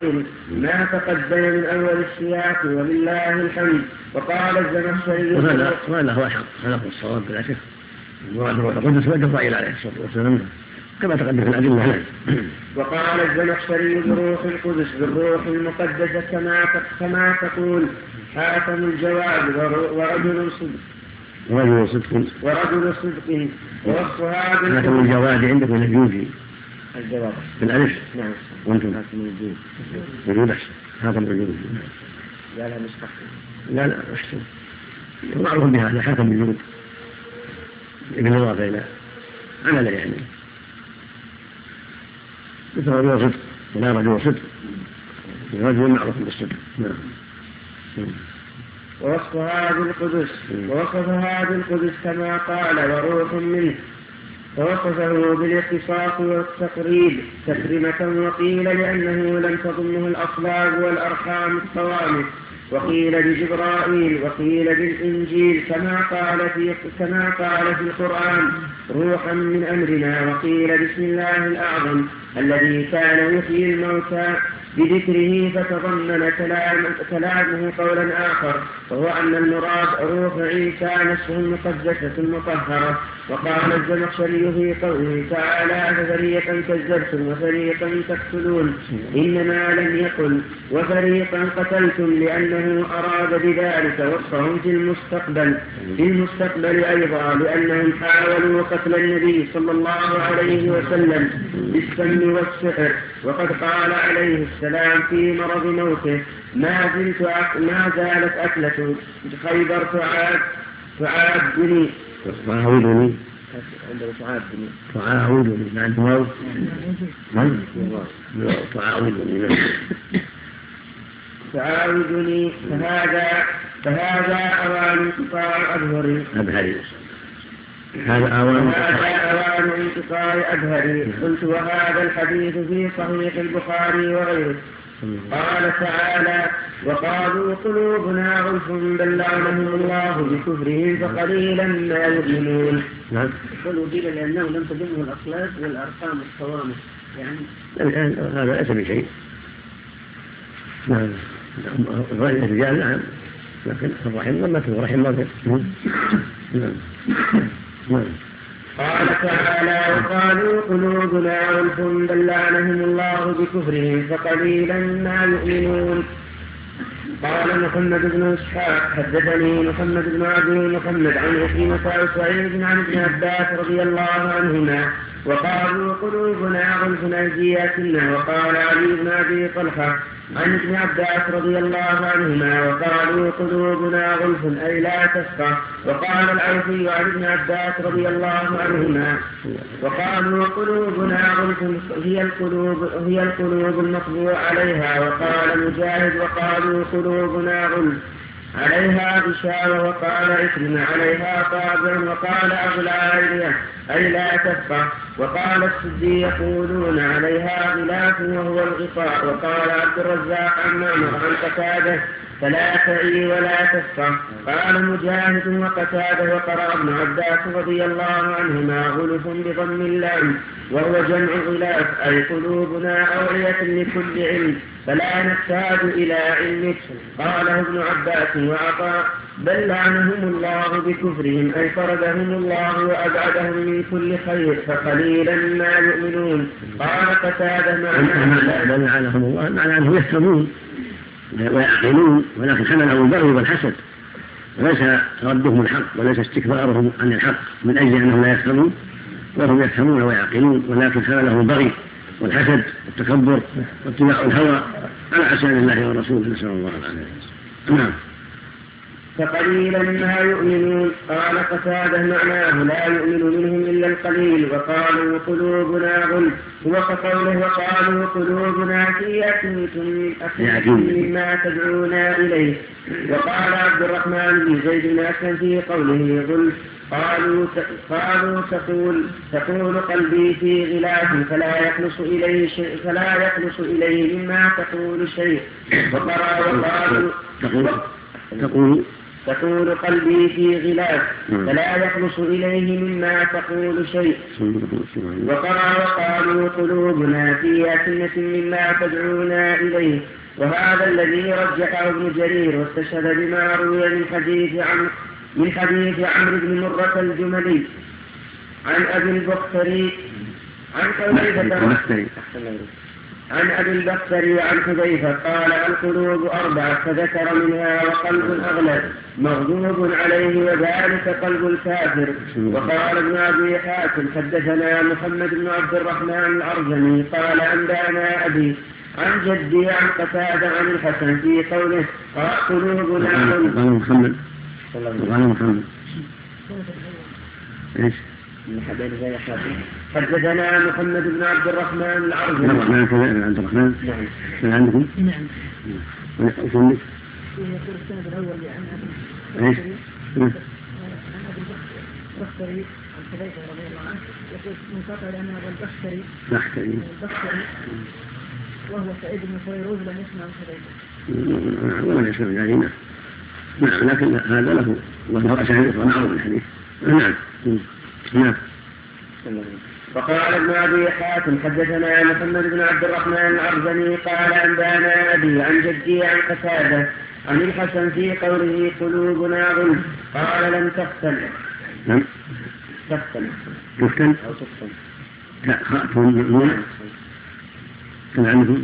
ما تقدم من أول السياق ولله الحمد. وقال الزمخشري وهذا هو الحق، هذا هو الصواب بلا شك. المراد هو القدس وجبرائيل عليه الصلاة والسلام كما تقدم في الأدلة. وقال الزمخشري بروح القدس بالروح المقدسة كما تقول حاتم الجواد ورجل صدق ووصف هذا حاتم الجواد عندكم الجوزي الجواد بالألف. نعم. وانتم وجود أحسن حاتم الجوزي. لا مستقبل. لا أحسن معروف بهذا حاتم الجوزي ابن الواقع إلى عمل يعني مثل رجل صدق ولا رجل صدق رجل معروف بالصدق. ووصف هذا القدس كما قال وروح منه، ووصفه بالاختصاص والتقريب تكريمة، وقيل لأنه لم تضمه الأصلاب والأرحام الصوامت، وقيل لجبرائيل، وقيل بالإنجيل كما قال في القرآن روحا من أمرنا، وقيل بسم الله الأعظم الذي كان يحيي الموتى بذكره، فتضمن كلامه قولا آخر، وهو أن المراد روح عيسى نفسه المقدسة المطهرة. وقال الزمخشري في قوله تعالى ففريقا كذبتم وفريقا تقتلون إنما لم يقل وفريقا قتلتم، لأنه أراد بذلك وصفهم في المستقبل أيضا، لأنهم حاولوا قتل النبي صلى الله عليه وسلم بالسم والسحر، وقد قال عليه السلام في مرض موته ما زالت أكلة خيبر تعادني فهذا أوان انقطاع أبهري. هذا أوان انقطاع أبهري. قلت وهذا الحديث في صحيح البخاري وغيره. قال تعالى وقالوا قلوبنا غلف بل لعنهم الله بكفرهم فقليلا ما يؤمنون. قالوا قيل لأنه لم تضمه الأصلاب والأرحام الصوامت يعني هذا ليس بشيء. الرجال نعم، لكن الرحم لما تكون رحم ما قال تعالى وقالوا قلوبنا غلف بل لعنهم الله بكفرهم فقليلا ما يؤمنون. قال محمد بن إسحاق حدثني محمد بن عبد محمد عن عكرمة وسعيد عن ابن عباس رضي الله عنهما وقالوا قلوبنا غلف أيدياتنا. وقال علي بن أبي طلحة عن ابن عباس رضي الله عنهما وقالوا قلوبنا غلف أي لا تفقه. وقال العوفي عن ابن عباس رضي الله عنهما وقالوا قلوبنا غلف هي القلوب المطبوع عليها. وقال مجاهد وقالوا قلوبنا غلف عليها غشاوة. وقال عكرمة عليها طابع. وقال أبو العالية أي لا تفقه. وقال السدي يقولون عليها غلاف وهو الغطاء. وقال عبد الرزاق عن معمر عن قتادة فلا تعي ولا تفقه. قال مجاهد وقتادة وقرأ ابن عباس رضي الله عنهما غلف بضم اللام وهو جمع غلاف أي قلوبنا أوعية لكل علم فلا نحتاج إلى علمك. قاله ابن عباس وعطاء بل لعنهم الله بكفرهم أي طردهم الله وأبعدهم من كل خير فقليلا ما يؤمنون. قال قتادة بل لعنهم الله معنى أنهم يفهمون ويعقلون، ولكن حملهم البغي والحسد وليس ردهم الحق وليس استكبارهم عن الحق من أجل أنهم لا يفهمون، وهم يفهمون ويعقلون، ولكن حملهم البغي والحسد والتكبر واتباع الهوى على عصيان الله ورسوله نسأل الله العافية. نعم. فقليلا ما يؤمنون. قال قتادة معناه لا يؤمن منهم إلا القليل. وقالوا قلوبنا غلف هو كقوله وقالوا قلوبنا في أكنة مما تدعونا إليه. وقال عبد الرحمن بن زيد بن أسلم في قوله غلف قالوا تقول قلبي في غلاف فلا يخلص إليه مما تقول شيء. وقالوا تقول قلبي في غلاف فلا يخلص إليه مما تقول شيء. وقالوا قلوبنا في أكنة مما تدعونا إليه. وهذا الذي رجحه ابن جرير واستشهد بما روي من حديث عمرو بن مرة الجملي عن أبي البختري عن أبي البختري عن حذيفة قال القلوب 4 فذكر منها وقلب أغلب مغضوب عليه وذلك قلب الكافر. وقال ابن أبي حاتم حدثنا محمد بن عبد الرحمن الأرجمي قال أنبأنا أبي عن جدي عن قتادة عن الحسن في قوله قلوبنا محمد ايش؟ حدثنا محمد بن عبد الرحمن العربي. عبد الرحمن. نعم. من عندكم؟ نعم. وسمي. يقول السند الأول عن ايش؟ عن أبي البختري عن حذيفة رضي الله عنه يقول منقطع لأن أبا البختري وهو سعيد بن فيروز لم يسمع عن حذيفة. ولم يسمع علينا. نعم لكن هذا له أسانيد ومعروف الحديث. نعم. وقال ابن أبي حاتم حدثنا محمد بن عبد الرحمن العرزني قال أنبأنا أبي عن جدي عن قتادة عن الحسن في قوله قلوبنا غلف قال لم تفتن. لم تفتن أو تفتن. لا خاطر كان عندكم.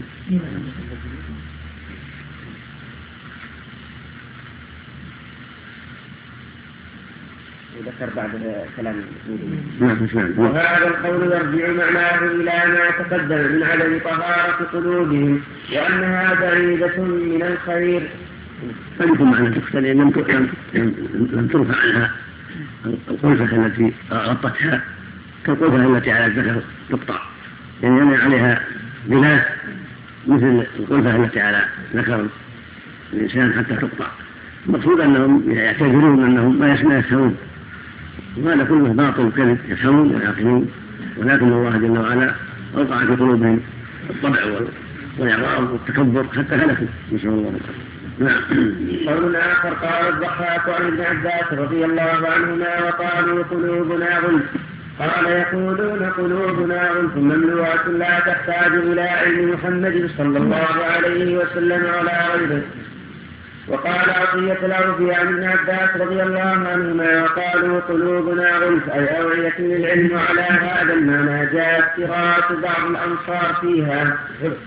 وذكر بعد كلام. وهذا القول يرجع معناه إلى ما تقدم من عدم طهارة قلوبهم وأنها بعيدة من الخير. فلكم معنى تفتن لم ترفع عنها القلفة التي غطتها كالقلفة التي على الذكر تقطع، يعني عليها غلاف مثل القلفة التي على ذكر الإنسان حتى تقطع. المقصود أنهم يعتذرون أنهم ما يفهمون، وهذا كله باطل وكذب، يفهمون ويعقلون، ولكن الله جل وعلا أوقع في قلوبهم الطبع والإعراض والتكبر حتى هلكوا، نسأل الله العافية. قول آخر قال الضحاك عن ابن عباس رضي الله عنهما وقالوا قلوبنا غلف قال يقولون قلوبنا غلف مملوءة لا تحتاج إلى علم محمد صلى الله عليه وسلم ولا غيره. وقال عطية الأوفي عن ابن عباس رضي الله عنهما وقالوا قلوبنا غلف أي أوعية للعلم على هذا المعنى جاءت قراءة بعض الأنصار فيها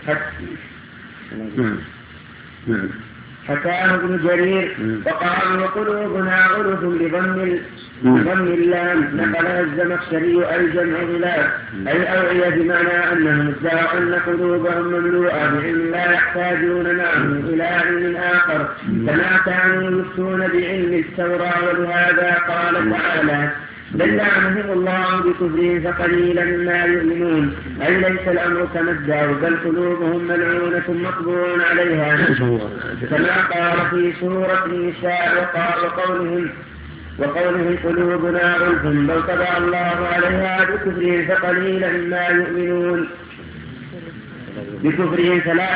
حكاه ابن جرير وقالوا قلوبنا غلف بضم اللام نقلها الزمخشري أي جمع غلاف أي أوعية بمعنى أنهم ادعوا أن قلوبهم مملوءة بعلم لا يحتاجون معه إلى علم آخر كما كانوا يفتون بعلم التوراة. ولهذا قال تعالى بل لعنهم الله بكفرهم فقليلا ما يؤمنون أي ليس الأمر كما ادعوا بل قلوبهم ملعونة مطبوع عليها كما قال في سورة النساء وقولهم قلوبنا غلف بل طبع الله عليها بكفرهم فقليلا ما يؤمنون بكفرهم فلا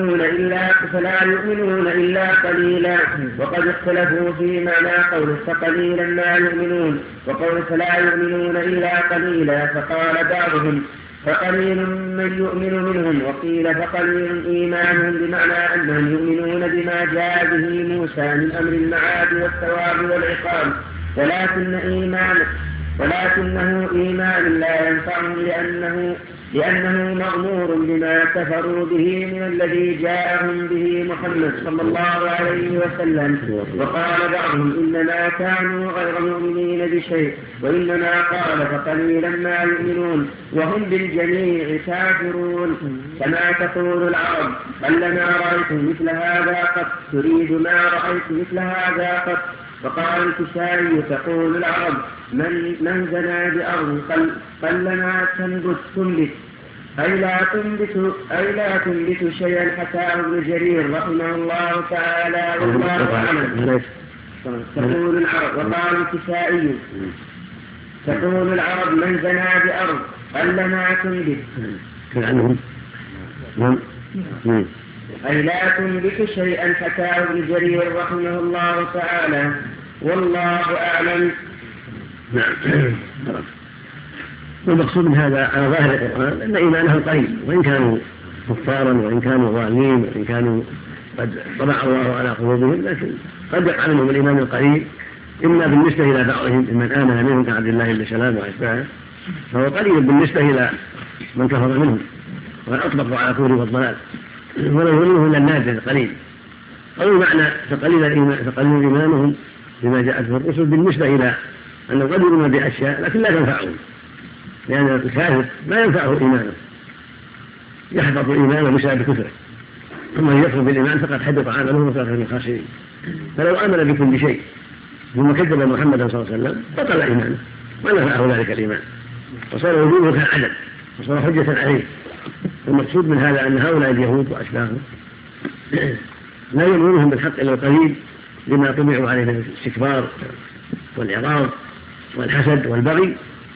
يؤمنون إلا قليلا. وقد اختلفوا في معنى قوله فقليلا ما يؤمنون وقول فلا يؤمنون إلا قليلا، فقال بعضهم فقليل من يؤمن منهم وقيل فقليل إيمانهم بمعنى أنهم يؤمنون بما جاء به موسى من أمر المعاد والثواب والعقاب ولكنه إيمان لا ينفعهم لأنه مغمور بما كفروا به من الذي جاءهم به محمد صلى الله عليه وسلم. وقال بعضهم إنما كانوا غير مؤمنين بشيء وإنما قال فقليلا ما يؤمنون وهم بالجميع كافرون كما تقول العرب قلما رأيت مثل هذا قط تريد ما رأيت مثل هذا قط. وقال الكسائي تقول العرب من زنى بأرض قلما تنبت أي لا تنبت شيئا حكاه ابن جرير رحمه الله تعالى والله أعلم. تقول العرب وقال الكسائي تقول العرب من زنى بأرض قلما تنبت أي لا تنبت شيئا حكاه ابن جرير رحمه الله تعالى، والله أعلم. نعم. والمقصود من هذا على ظاهر القرآن أن إيمانهم قليل، وإن كانوا كفارا وإن كانوا ظالمين وإن كانوا قد طبع الله على قلوبهم، لكن قد يقع منهم الإيمان القليل، إما بالنسبة إلى بعضهم من آمن منهم كعبد الله بن سلام وأتباعه، فهو قليل بالنسبة إلى من كفر منهم وقد أطبقوا على الكفر والضلال، ولا يظنه إلا النادر القليل. أو معنى تقليل إيمانهم بما جاءت في الرسل بالنسبة إلى أنه قد يؤمن بأشياء لكن لا تنفعهم، لأن الكافر ما ينفعه إيمانه، يحبط إيمانه بسبب كفره، ثم يكفر بالإيمان فقد حدث عمله وصار من الخاسرين. فلو آمن بكل شيء ثم كذب محمدا صلى الله عليه وسلم بطل إيمانه ما نفعه ذلك الإيمان، وصار وجوده كالعدم وصار حجة عليه. المقصود من هذا أن هؤلاء اليهود وأشباههم لا يؤمنون بالحق إلا القليل لما طبعوا عليه من الاستكبار والإعراض والحسد والبغي،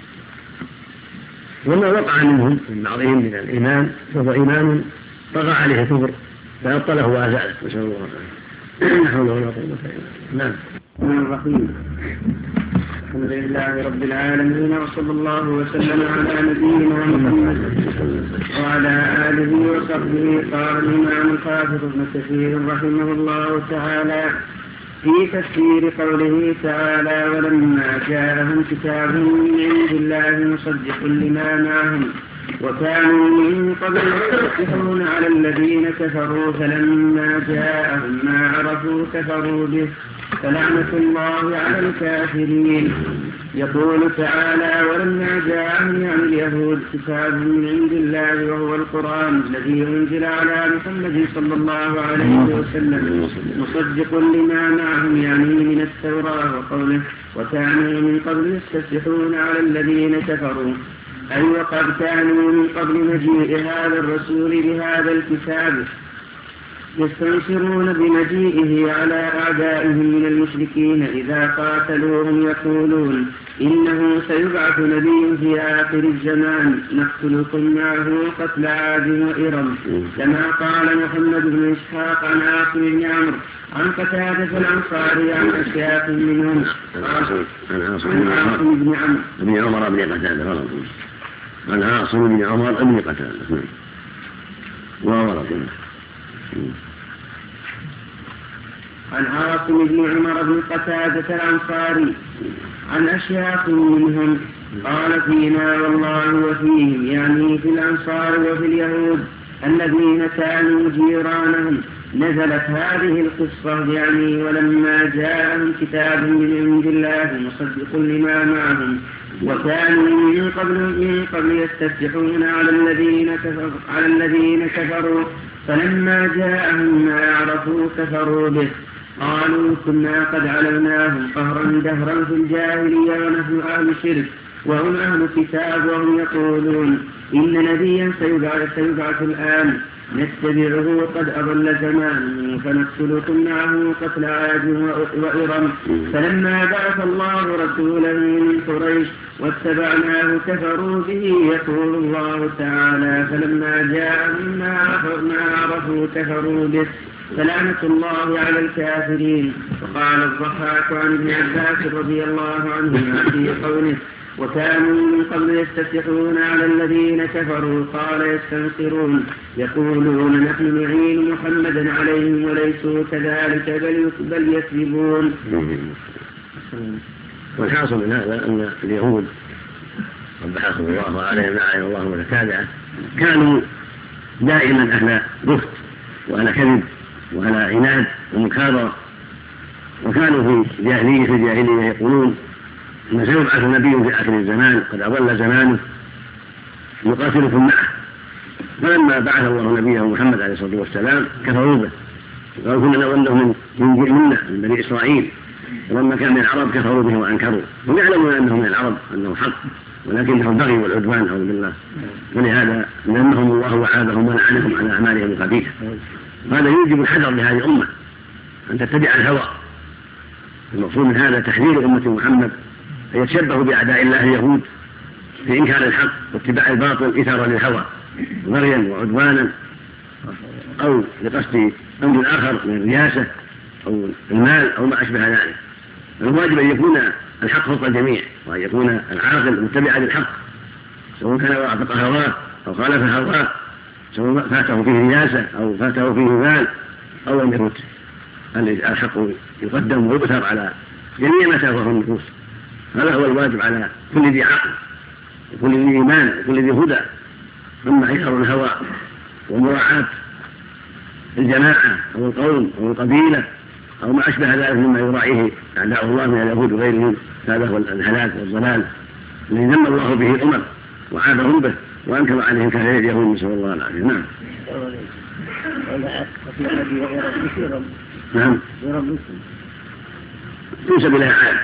وما وقع منهم من بعضهم من الإيمان فهو إيمان طغى عليه الكفر فأبطله وأزاله، نسأل الله لا حول ولا قوة إلا بالله. نعم. الرحيم. الحمد لله رب العالمين، وصلى الله وسلم على نبينا محمد وعلى آله وصحبه. قال الإمام الحافظ ابن كثير رحمه الله تعالى في تفسير قوله تعالى: ولما جاءهم كتاب من عند الله مصدق لما معهم وكانوا من قبل يستفتحون على الذين كفروا فلما جاءهم ما عرفوا كفروا به فلعنة الله على الكافرين. يقول تعالى: ولما جاءهم يعني اليهود كتاب من عند الله وهو القرآن الذي أنزل على محمد صلى الله عليه وسلم مصدق لما معهم يعني من التوراة، وقوله: وكانوا من قبل يستفتحون على الذين كفروا، أي وقد كانوا من قبل مجيء هذا الرسول بهذا الكتاب يستنصرون بمجيئه على أعدائهم من المشركين إذا قاتلوهم يقولون: إنه سيبعث نبي في آخر الزمان نقتلكم معه قتل عاد وإرم، كما قال محمد بن إسحاق عن عاصم بن عمرو عن قتادة الأنصاري عن أشياخ منهم عن عاصم بن عمر بن قتادة عن عاصم بن عمر بن قتادة عن عاصم بن عمر بن قتادة الأنصاري عن أشياخ منهم قال: فينا والله وفيهم، يعني في الأنصار وفي اليهود الذين كانوا جيرانهم نزلت هذه القصة، يعني ولما جاءهم كتاب من عند الله مصدق لما معهم وكانوا من قبل يستفتحون على الذين كفروا فلما جاءهم ما عرفوا كفروا به. قالوا: كنا قد علمناهم قهرا دهرا في الجاهلية ونحن أهل شرك وهم أهل كتاب، وهم يقولون: إن نبيا سيبعث الآن نتبعه قد أضل زمانه فنقتلكم معه قتل عاد وإرم، فلما بعث الله رسولا من قريش واتبعناه كفروا به. يقول الله تعالى: فلما جاءهم ما عرفوا كفروا به فلعنة الله على الكافرين. وقال الضحاك عن ابن عباس رضي الله عنهما في قوله: وكانوا من قبل يستفتحون على الذين كفروا، قال: يستنصرون يقولون: نحن نعين محمدا عليهم وليسوا كذلك بل يكذبون. والحاصل من هذا أن اليهود قبحهم الله عليهم لعنة الله وتتابعه كانوا دائما أهل بخت وأهل كذب وأهل عناد ومكابرة، وكانوا في الجاهلية يقولون إن سيبعث نبي في آخر الزمان قد أضل زمانه يقاتلكم معه، فلما بعث الله نبيه محمد عليه الصلاة والسلام كفروا به وقالوا: كنا نظنه من بني إسرائيل، ولما كان من العرب كفروا به وأنكروا، هم يعلمون أنه من العرب أنه حق ولكنه البغي والعدوان أعوذ بالله، ولهذا لأنهم الله وعادهم ولعنهم على أعمالهم الخبيثة. هذا يوجب الحذر لهذه الأمة أن تتبع الهوى. المقصود من هذا تحذير أمة محمد أن يتشبهوا بأعداء الله اليهود في إنكار الحق واتباع الباطل إثارا للهوى بغيا وعدوانا أو لقصد أمر آخر من الرياسة أو المال أو ما أشبه ذلك. الواجب أن يكون الحق فوق الجميع، وأن يكون العاقل متبعا للحق، سواء كان وافق هواه أو خالف هواه، سواء فاته فيه رياسة أو فاته فيه مال أو لم يفت. الحق يقدم ويبثر على جميع ما تهواه النفوس. هذا هو الواجب على كل ذي عقل وكل ذي إيمان وكل ذي هدى. أما عيار الهوى ومراعاة الجماعة أو القوم أو القبيلة أو ما أشبه ذلك مما يراعيه أعداء الله من اليهود وغيرهم، هذا هو الهلاك والضلال الذي ذم الله به الأمم وعابهم به وأنكر عليهم كثير اليهود، نسأل الله العافية. نعم. نعم. تنسب إلى عاد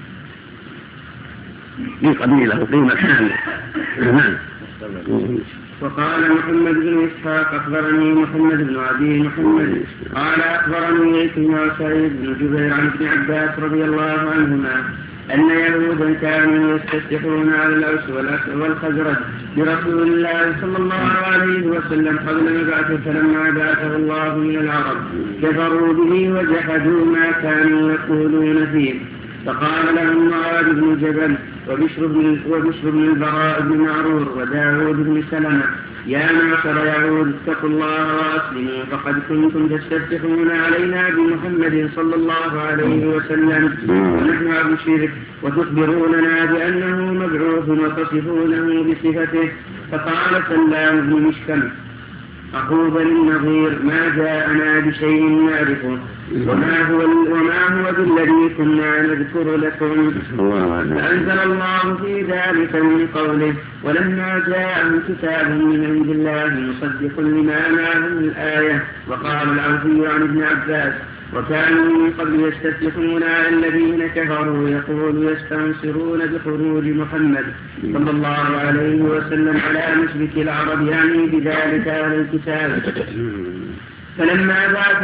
في قبيلة وفي مكان. نعم. وقال محمد بن إسحاق أخبرني محمد بن أبي محمد قال أخبرني عكرمة وسعيد بن جبير عن ابن عباس رضي الله عنهما أن يهودا كانوا يستفتحون على الأوس والخزرج برسول الله صلى الله عليه وسلم قبل مبعثه، فلما بعثه الله من العرب كفروا به وجحدوا ما كانوا يقولون فيه. فقال لهم معاذ بن جبل وبشر بن البراء بن معرور وداود بن سلمة: يا معشر يهود اتقوا الله وأسلموا، فقد كنتم تستفتحون علينا بمحمد صلى الله عليه وسلم ونحن عبد الشرك، وتخبروننا بأنه مبعوث وتصفونه بصفته. فقال سلام بن مشكم أخو بني النضير: ما جاءنا بشيء نعرفه وما هو بالذي كنا نذكر لكم. فأنزل الله في ذلك من قوله: ولما جاءهم كتاب من عند الله مصدق لما معهم الآية. وقال العوفي عن ابن عباس: وكانوا من قبل يستفتحون على الذين كفروا يقول يستنصرون بخروج محمد صلى الله عليه وسلم على مشرك العرب، يعني بذلك أهل الكتاب. فلما بعث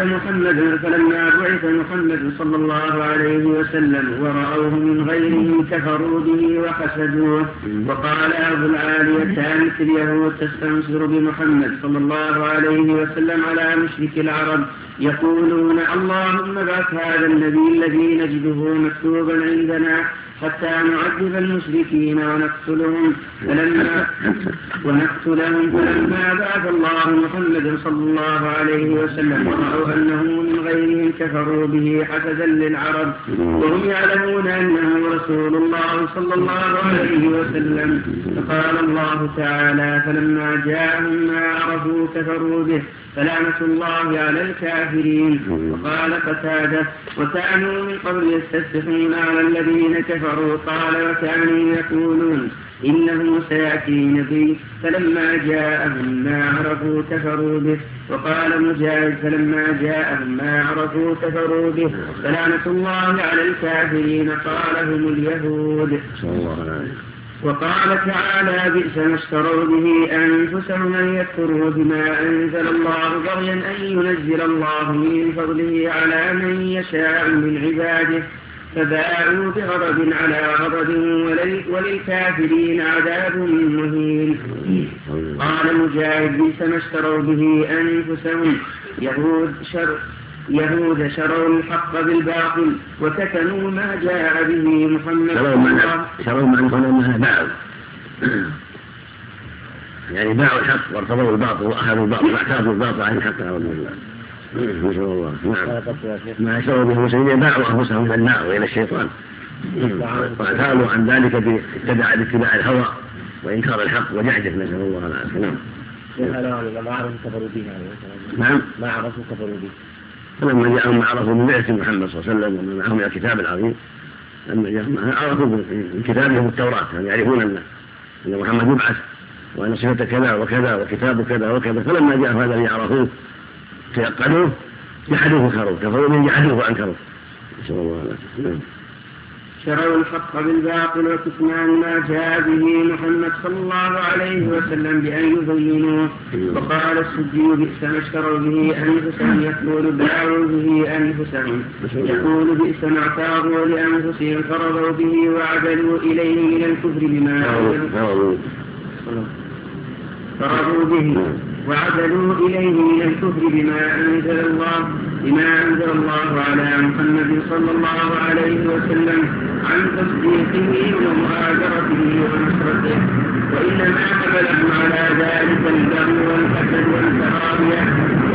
محمد صلى الله عليه وسلم ورأوه من غيره كفروا به وحسدوه. وقال أبو العالية: كانت اليهود تستنصر بمحمد صلى الله عليه وسلم على مشرك العرب يقولون: اللهم ابعث هذا النبي الذي نجده مكتوبا عندنا حتى نعذب المشركين ونقتلهم. فلما بعث الله محمد صلى الله عليه وسلم ورأوا أنه من غيرهم كفروا به حسدا للعرب وهم يعلمون أنه رسول الله صلى الله عليه وسلم. فقال الله تعالى: فلما جاءهم ما عرفوا كفروا به فلعنة الله على الكافرين. وقال قتادة: وكانوا من قبل يستفتحون على الذين كفروا. قال: وكانوا يقولون إنه سيأتي نبي فلما جاءهم ما عرفوا كفروا به. وقال مجاهد: فلما جاءهم ما عرفوا كفروا به فلعنة الله على الكافرين. قال: هم اليهود. وقال تعالى: بئس ما اشتروا به أنفسهم أن يكفروا بما أنزل الله بغيا أن ينزل الله من فضله على من يشاء من عباده، فباءوا بغضب على غضب وللكافرين عذاب مهين. قال مجاهد: بئس ما اشتروا به أنفسهم. يهود شروا الحق بالباطل وكتموا ما جاء به محمد. شروا معنى باعوا، يعني باعوا الحق وارتضوا الباطل واخذوا الباطل واعترضوا الباطل عن الحق. نسأل الله. نعم. ما شروا به المسلمين باعوا انفسهم الى النار والى الشيطان واعترضوا عن ذلك باتباع الهوى وانكار الحق وجحده. نسأل الله العافية. نعم. ما عرفوا كفروا به. نعم. ما عرفوا كفروا به. فلما جاءهم ما عرفوا من بعثة محمد صلى الله عليه وسلم ومن معهم الكتاب العظيم، لما جاءهم عرفوا من كتابهم التوراة، يعرفون أن محمد يبعث وأن صفته كذا وكذا وكتابه كذا وكذا. فلما جاء هذا اللي عرفوه تيقنوه جحدوه وكفروا، كفروا من جحدوه وأنكروه. نسأل الله العافية. شروا الحق بالباطل وكتمان ما جاء به محمد صلى الله عليه وسلم بأن يبينوه. وقال السدي: بئس ما اشتروا به أنفسهم. يقول: باعوا به أنفسهم. يقول: بئس ما اعتاضوا لأنفسهم فرضوا به وعدلوا إليه من الكفر بما فرضوا به وعدلوا إليه من الكفر بما أنزل الله على محمد صلى الله عليه وسلم عن تصديقه ومؤازرته ونصرته، وإنما حملهم على ذلك البغي والحسد والكراهية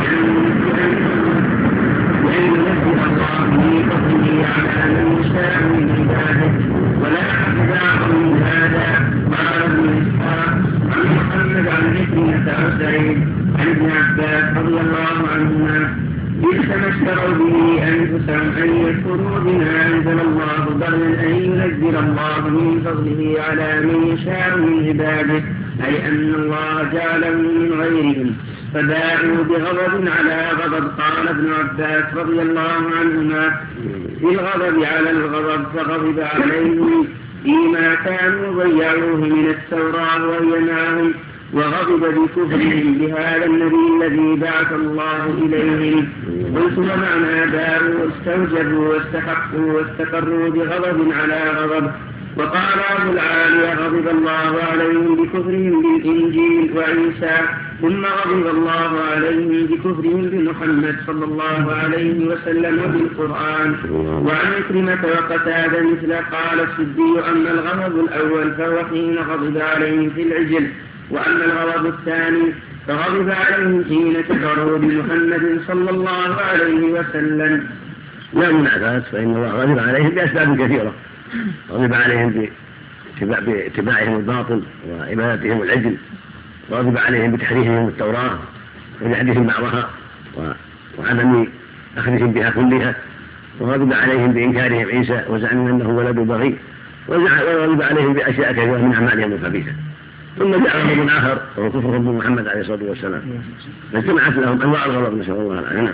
لأن ينزل الله من فضله على من يشاء من عباده، ولا أحد من هذا. قال ابن إسحاق عن محمد عن عكرمة أو سعيد عن ابن عباس رضي الله عنهما: بئس ما اشتروا به أنفسهم أن يكفروا بما أنزل الله بغيا أن ينزل الله من فضله على من يشاء من عباده، أي أن الله جعلهم من غيرهم فباعوا بغضب على غضب. قال ابن عباس رضي الله عنهما: بالغضب على الغضب، فغضب عليهم فيما كانوا ضيعوه من التوراة وهي معهم، وغضب بكفرهم بهذا النبي الذي بعث الله إليهم. قلت: ومعنى باعوا واستوجبوا واستحقوا واستقروا بغضب على غضب. وقال أبو العالية: غضب الله عليهم بكفرهم بالإنجيل وعيسى، ثم غضب الله عليهم بكفرهم بمحمد صلى الله عليه وسلم وبالقرآن. وعن عكرمة وقتادة مثل. قال السدي: أما الغضب الأول فهو حين غضب عليهم في العجل، وأما الغضب الثاني فغضب عليهم حين كفروا بمحمد صلى الله عليه وسلم. لا منافاة، فإن الله غضب عليهم بأسباب كثيرة. غضب عليهم باتباعهم الباطل وعبادتهم العجل، وغضب عليهم بتحريفهم التوراة وجحدهم بعضها وعدم أخذهم بها كلها، وغضب عليهم بإنكارهم عيسى وزعمهم أنه ولد بغي، وغضب عليهم بأشياء كثيرة من أعمالهم الخبيثة. ثم جاء غضب آخر وهو كفرهم بمحمد عليه الصلاة والسلام، فاجتمعت لهم أنواع الغضب، نسأل الله العافية.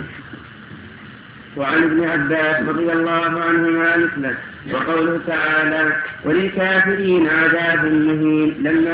وعن ابن عباس رضي الله عنهما مثله. وقوله تعالى: وللكافرين عذاب مهين،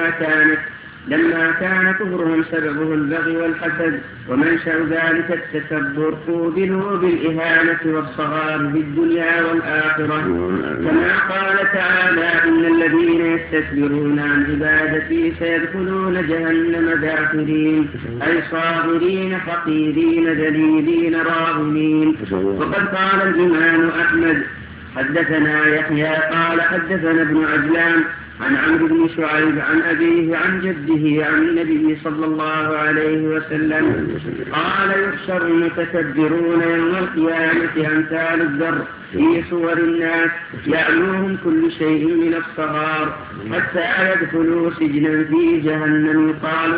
لما كان كفرهم سببه البغي والحسد ومنشأ ذلك التكبر، قوبلوا بالإهانة والصغار في الدنيا والآخرة، كما قال تعالى: إن الذين يستكبرون عن عبادتي سيدخلون جهنم داخرين، أي صاغرين حقيرين ذليلين راغمين. وقد قال الإمام أحمد: حدثنا يحيى قال حدثنا ابن عجلان عن عمرو بن شعيب عن أبيه عن جده عن النبي صلى الله عليه وسلم قال: يحشر المتكبرون يوم القيامة أمثال الذر في صور الناس، يعلوهم كل شيء من الصغار، حتى يدخلوا سجنا في جهنم يقال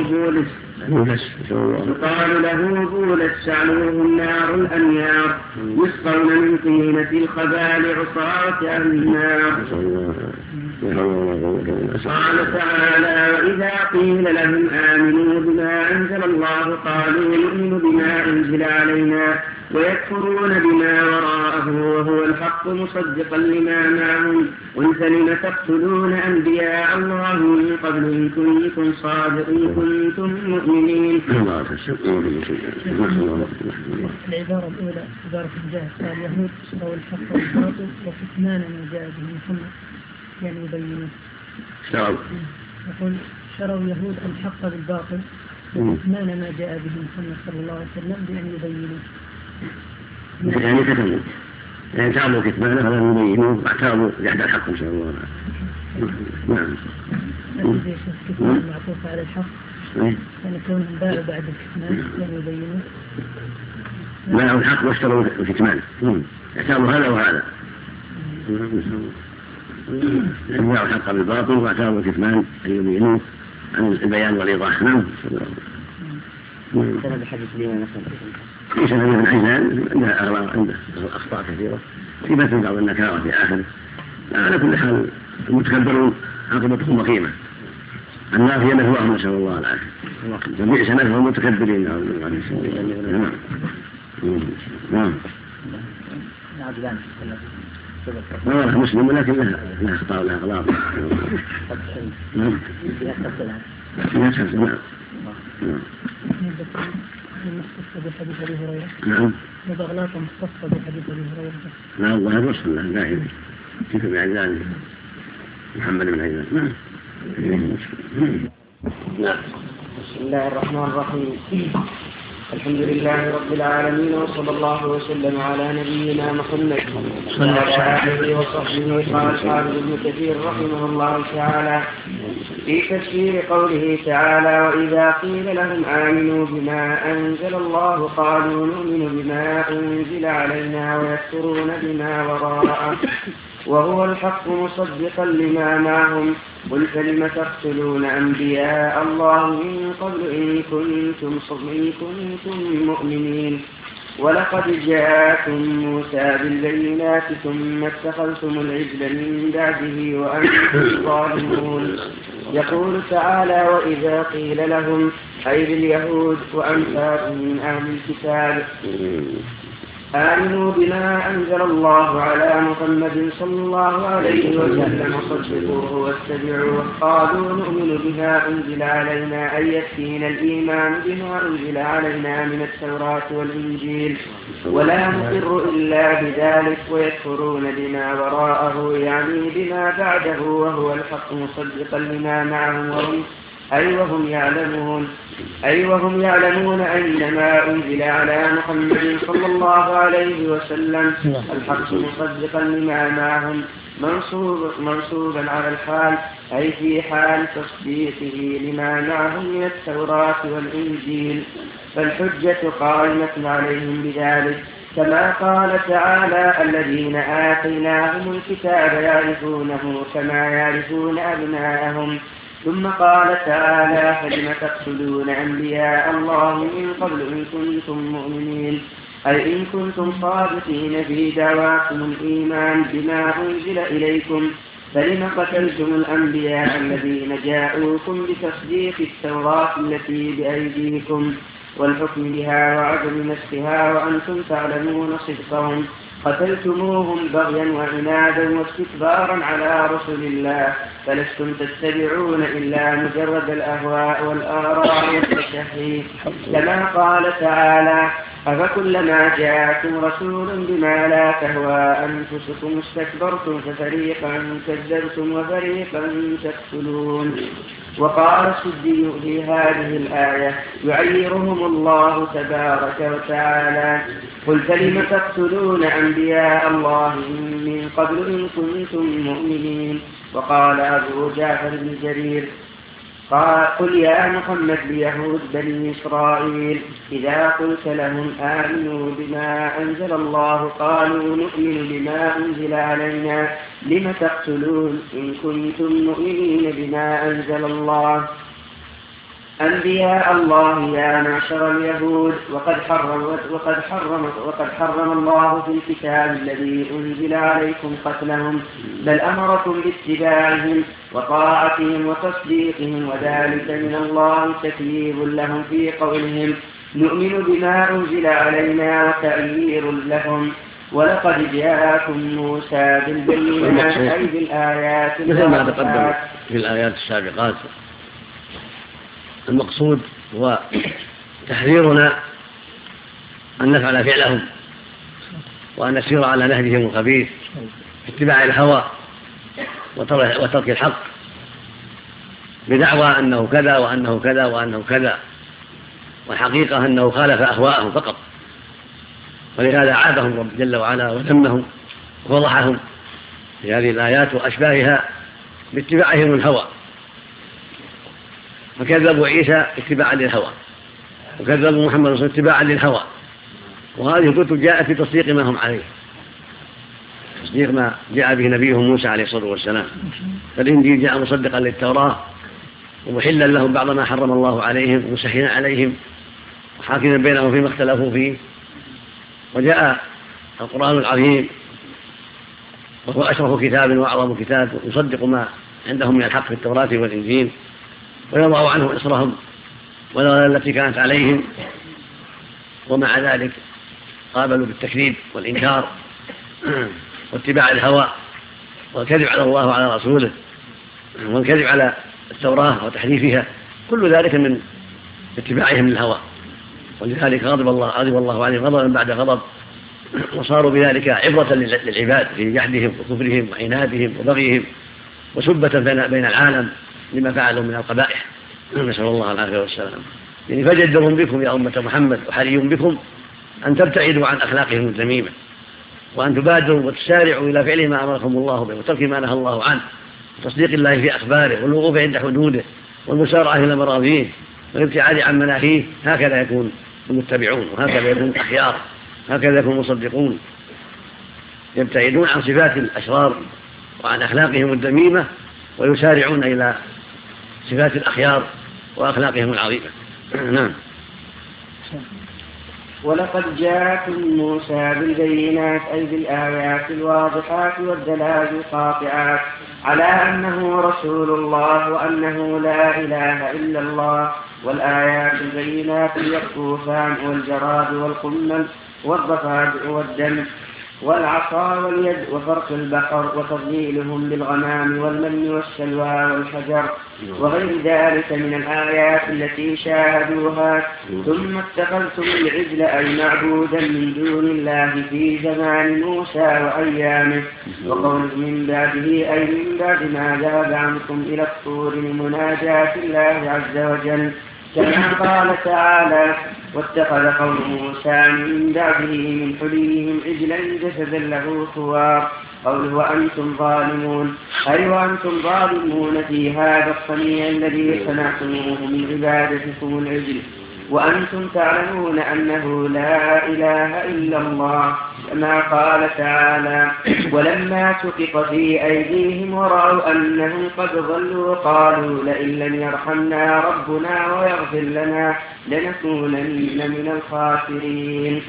له بولس شعلوه النار الأنيار، يسقون من طينة الخبال عصاة أهل النار. قال تعالى: وإذا قيل لهم آمنوا بما أنزل الله قالوا نؤمن بما أنزل علينا، ويكفرون بما وراءه وهو الحق مصدقا لما معهم، قل فلم تقتلون أنبياء الله من قبل إن كنتم صادقين كنتم مؤمنين. العبارة الأولى عبارة الجاهل، قال: اليهود اشتروا الحق والباطل وكتمان ما جاء به محمد، يعني يبينون. يقول: شروا اليهود الحق بالباطل وكتمان ما جاء به محمد صلى الله عليه وسلم بأن يبينون. يعني كتموا، يعني تعبوا كتمانه ولم يبينوه واعترضوا جحد الحق إن شاء الله. نعم. الكتمان معطوف على الحق، يعني كونهم باعوا بعد الكتمان لم يبينوه. باعوا الحق واشتروا الكتمان، اعترضوا هذا وهذا. باعوا الحق بالباطل واعترضوا الكتمان أن يبينوه عن البيان والإيضاح. نعم. سند حديث لنا مثلا في سند من عجلان عنده أخطاء كثيرة في متن بعض النكارة في آخره. على كل حال المتكبرون عاقبتهم وخيمة، النار هي مثواهم، نسأل الله العافية. جميع سنتهم المتكبرين. نعم. والله مسلم ولكن لها خطأ ولها غلط. نعم. مختصة بحديث أبي هريرة. نعم. وبغلاط مختصة بحديث أبي هريرة. لا الله يرسل الله دائما كيف بعجلان محمد بن عجلان. نعم. بسم الله الرحمن الرحيم. الحمد لله رب العالمين، وصلى الله وسلم على نبينا محمد وعلى آله وصحبه. قال الحافظ ابن كثير رحمه الله تعالى في تفسير قوله تعالى: وإذا قيل لهم آمنوا بما أنزل الله قالوا نؤمن بما أنزل علينا ويكفرون بما وراءه وهو الحق مصدقا لما معهم. قل فلم تقتلون أنبياء الله من قبل إن كنتم مؤمنين. ولقد جاءكم موسى بالبينات ثم اتخذتم العجل من بعده وأنتم ظالمون. يقول تعالى: وإذا قيل لهم، أي باليهود وأمثالهم من أهل الكتاب، آمنوا بما أنزل الله على محمد صلى الله عليه وسلم صدقوه واتبعوه، قالوا نؤمن بما أنزل علينا، أي يكفينا الإيمان بما أنزل علينا من التوراة والإنجيل ولا نقر إلا بذلك، ويكفرون بما وراءه يعني بما بعده وهو الحق مصدقا لما معهم وهم يعلمون أن ما أنزل على محمد صلى الله عليه وسلم الحق مصدقا لما معهم، منصوبا على الحال، أي في حال تصديقه لما معهم من التوراة والإنجيل، فالحجة قائمة عليهم بذلك، كما قال تعالى: الذين آتيناهم الكتاب يعرفونه كما يعرفون أبناءهم. ثم قال تعالى: فلم تقتلون أنبياء الله من قبل إن كنتم مؤمنين، أي إن كنتم صادقين في دعواكم الإيمان بما أنزل إليكم، فلم قتلتم الأنبياء الذين جاءوكم بتصديق التوراة التي بأيديكم والحكم بها وعدم نسخها وأنتم تعلمون صدقهم، قتلتموهم بغيا وعنادا واستكبارا على رسل الله، فلستم تتبعون إلا مجرد الأهواء والآراء والتشهي، كما قال تعالى: أفكلما جاءكم رسول بما لا تهوى أنفسكم استكبرتم ففريقا كذبتم وفريقا تقتلون. وقال السدي في هذه الآية يعيرهم الله تبارك وتعالى: قل فلم تقتلون أنبياء الله من قبل إن كنتم مؤمنين. وقال أبو جعفر بن جرير: قل يا محمد ليهود بني إسرائيل إذا قلت لهم آمنوا بما أنزل الله قالوا نؤمن بما أنزل علينا لم تقتلون إن كنتم مؤمنين بما أنزل الله أنبياء الله يا معشر اليهود، وقد حرم الله في الكتاب الذي أنزل عليكم قتلهم، بل أمركم باتباعهم وطاعتهم وتصديقهم، وذلك من الله تكليف لهم في قولهم نؤمن بما أنزل علينا وتأيير لهم. ولقد جاءكم موسى بالبينات أي بالآيات مثل ما تقدم في الآيات السابقات. المقصود هو تحذيرنا أن نفعل فعلهم وأن نسير على نهجهم الخبيث اتباع الهوى وترك الحق بدعوى أنه كذا وأنه كذا وأنه كذا، والحقيقة أنه خالف أهواءهم فقط. ولهذا عابهم رب جل وعلا وذمهم وفضحهم في هذه الآيات وأشباهها باتباعهم الهوى، فكذبوا عيسى اتباعا للهوى، وكذبوا محمد صلى الله عليه وسلم اتباعا للهوى. وهذه الكتب جاءت في تصديق ما هم عليه، تصديق ما جاء به نبيهم موسى عليه الصلاة والسلام. فالإنجيل جاء مصدقا للتوراة ومحلا لهم بعض ما حرم الله عليهم ومسهلا عليهم وحاكما بينهم فيما اختلفوا فيه. وجاء القرآن العظيم وهو أشرف كتاب وأعظم كتاب يصدق ما عندهم من الحق في التوراة والإنجيل ويضع عنهم إصرهم والأغلال التي كانت عليهم، ومع ذلك قابلوا بالتكذيب والإنكار واتباع الهوى والكذب على الله وعلى رسوله والكذب على التوراة وتحريفها، كل ذلك من اتباعهم للهوى. ولذلك غضب الله عليهم غضبا بعد غضب، وصاروا بذلك عبرة للعباد في جحدهم وكفرهم وعنادهم وبغيهم وسبة بين العالم لما فعلوا من القبائح نسأل الله العافية والسلام. يعني فجدر بكم يا أمة محمد وحري بكم أن تبتعدوا عن أخلاقهم الذميمة، وأن تبادروا وتسارعوا إلى فعل ما أمركم الله به وترك ما نهى الله عنه، وتصديق الله في أخباره والوقوف عند حدوده والمسارعة إلى مراضيه والابتعاد عن مناهيه. هكذا يكون المتبعون، وهكذا يكون الأخيار، هكذا يكون المصدقون، يبتعدون عن صفات الأشرار وعن أخلاقهم الذميمة ويسارعون إلى صفات الأخيار وأخلاقهم العظيمة. نعم. ولقد جاءكم موسى بالبينات أي بالآيات الواضحات والدلائل القاطعات على أنه رسول الله وأنه لا إله إلا الله، والآيات البينات اليقطوفان والجراد والقمل والضفادع والدم والعصا واليد وفرق البقر وتضليلهم بالغمام والمن والسلوى والحجر وغير ذلك من الآيات التي شاهدوها. ثم اتخذتم العجل أي معبودا من دون الله في زمان موسى وأيامه، وقول من بعده أي من بعد ما ذهب عنكم إلى الطور لمناجاة الله عز وجل، كما قال تعالى: واتخذ قوم موسى من بعده من حليهم عجلا جسدا له خوار. قوله وأنتم ظالمون أي وأنتم ظالمون في هذا الصنيع الذي صنعتموه من عبادتكم العجل، وأنتم تعلمون أنه لا إله إلا الله، كما قال تعالى: ولما سقط في أيديهم ورأوا أنهم قد ضلوا قالوا لئن لم يرحمنا ربنا ويغفر لنا لنكونن من الخاسرين.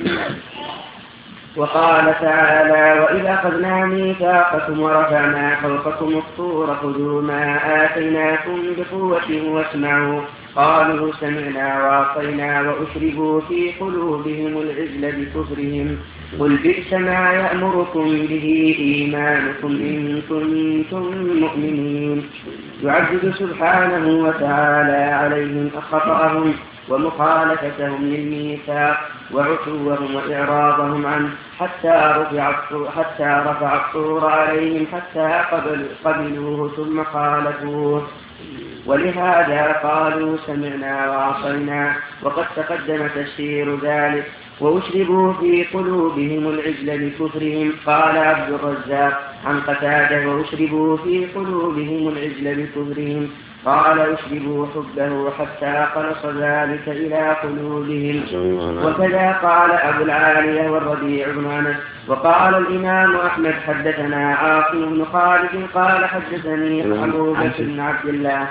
وقال تعالى: وإذا أخذنا ميثاقكم ورفعنا فوقكم الطور خذوا ما آتيناكم بقوة واسمعوا. قالوا سمعنا وعصينا وأشربوا في قلوبهم العجل بكفرهم. قل بئس ما يأمركم به إيمانكم إن كنتم مؤمنين. يعدد سبحانه وتعالى عليهم خطأهم ومخالفتهم للميثاق وعتوهم وإعراضهم عنه حتى رفع الطور عليهم حتى قبلوه ثم خالفوه، ولهذا قالوا سمعنا وعصينا، وقد تقدم تفسير ذلك. وأشربوا في قلوبهم العجل بكفرهم. قال عبد الرزاق عن قتادة: وأشربوا في قلوبهم العجل بكفرهم. قال: أشربوا حبه حتى خلص ذلك إلى قلوبهم. وكذا قال أبو العالية والربيع بن أنس. وقال الإمام أحمد: حدثنا عاصم بن خالد قال حدثني أبو بكر بن عبد الله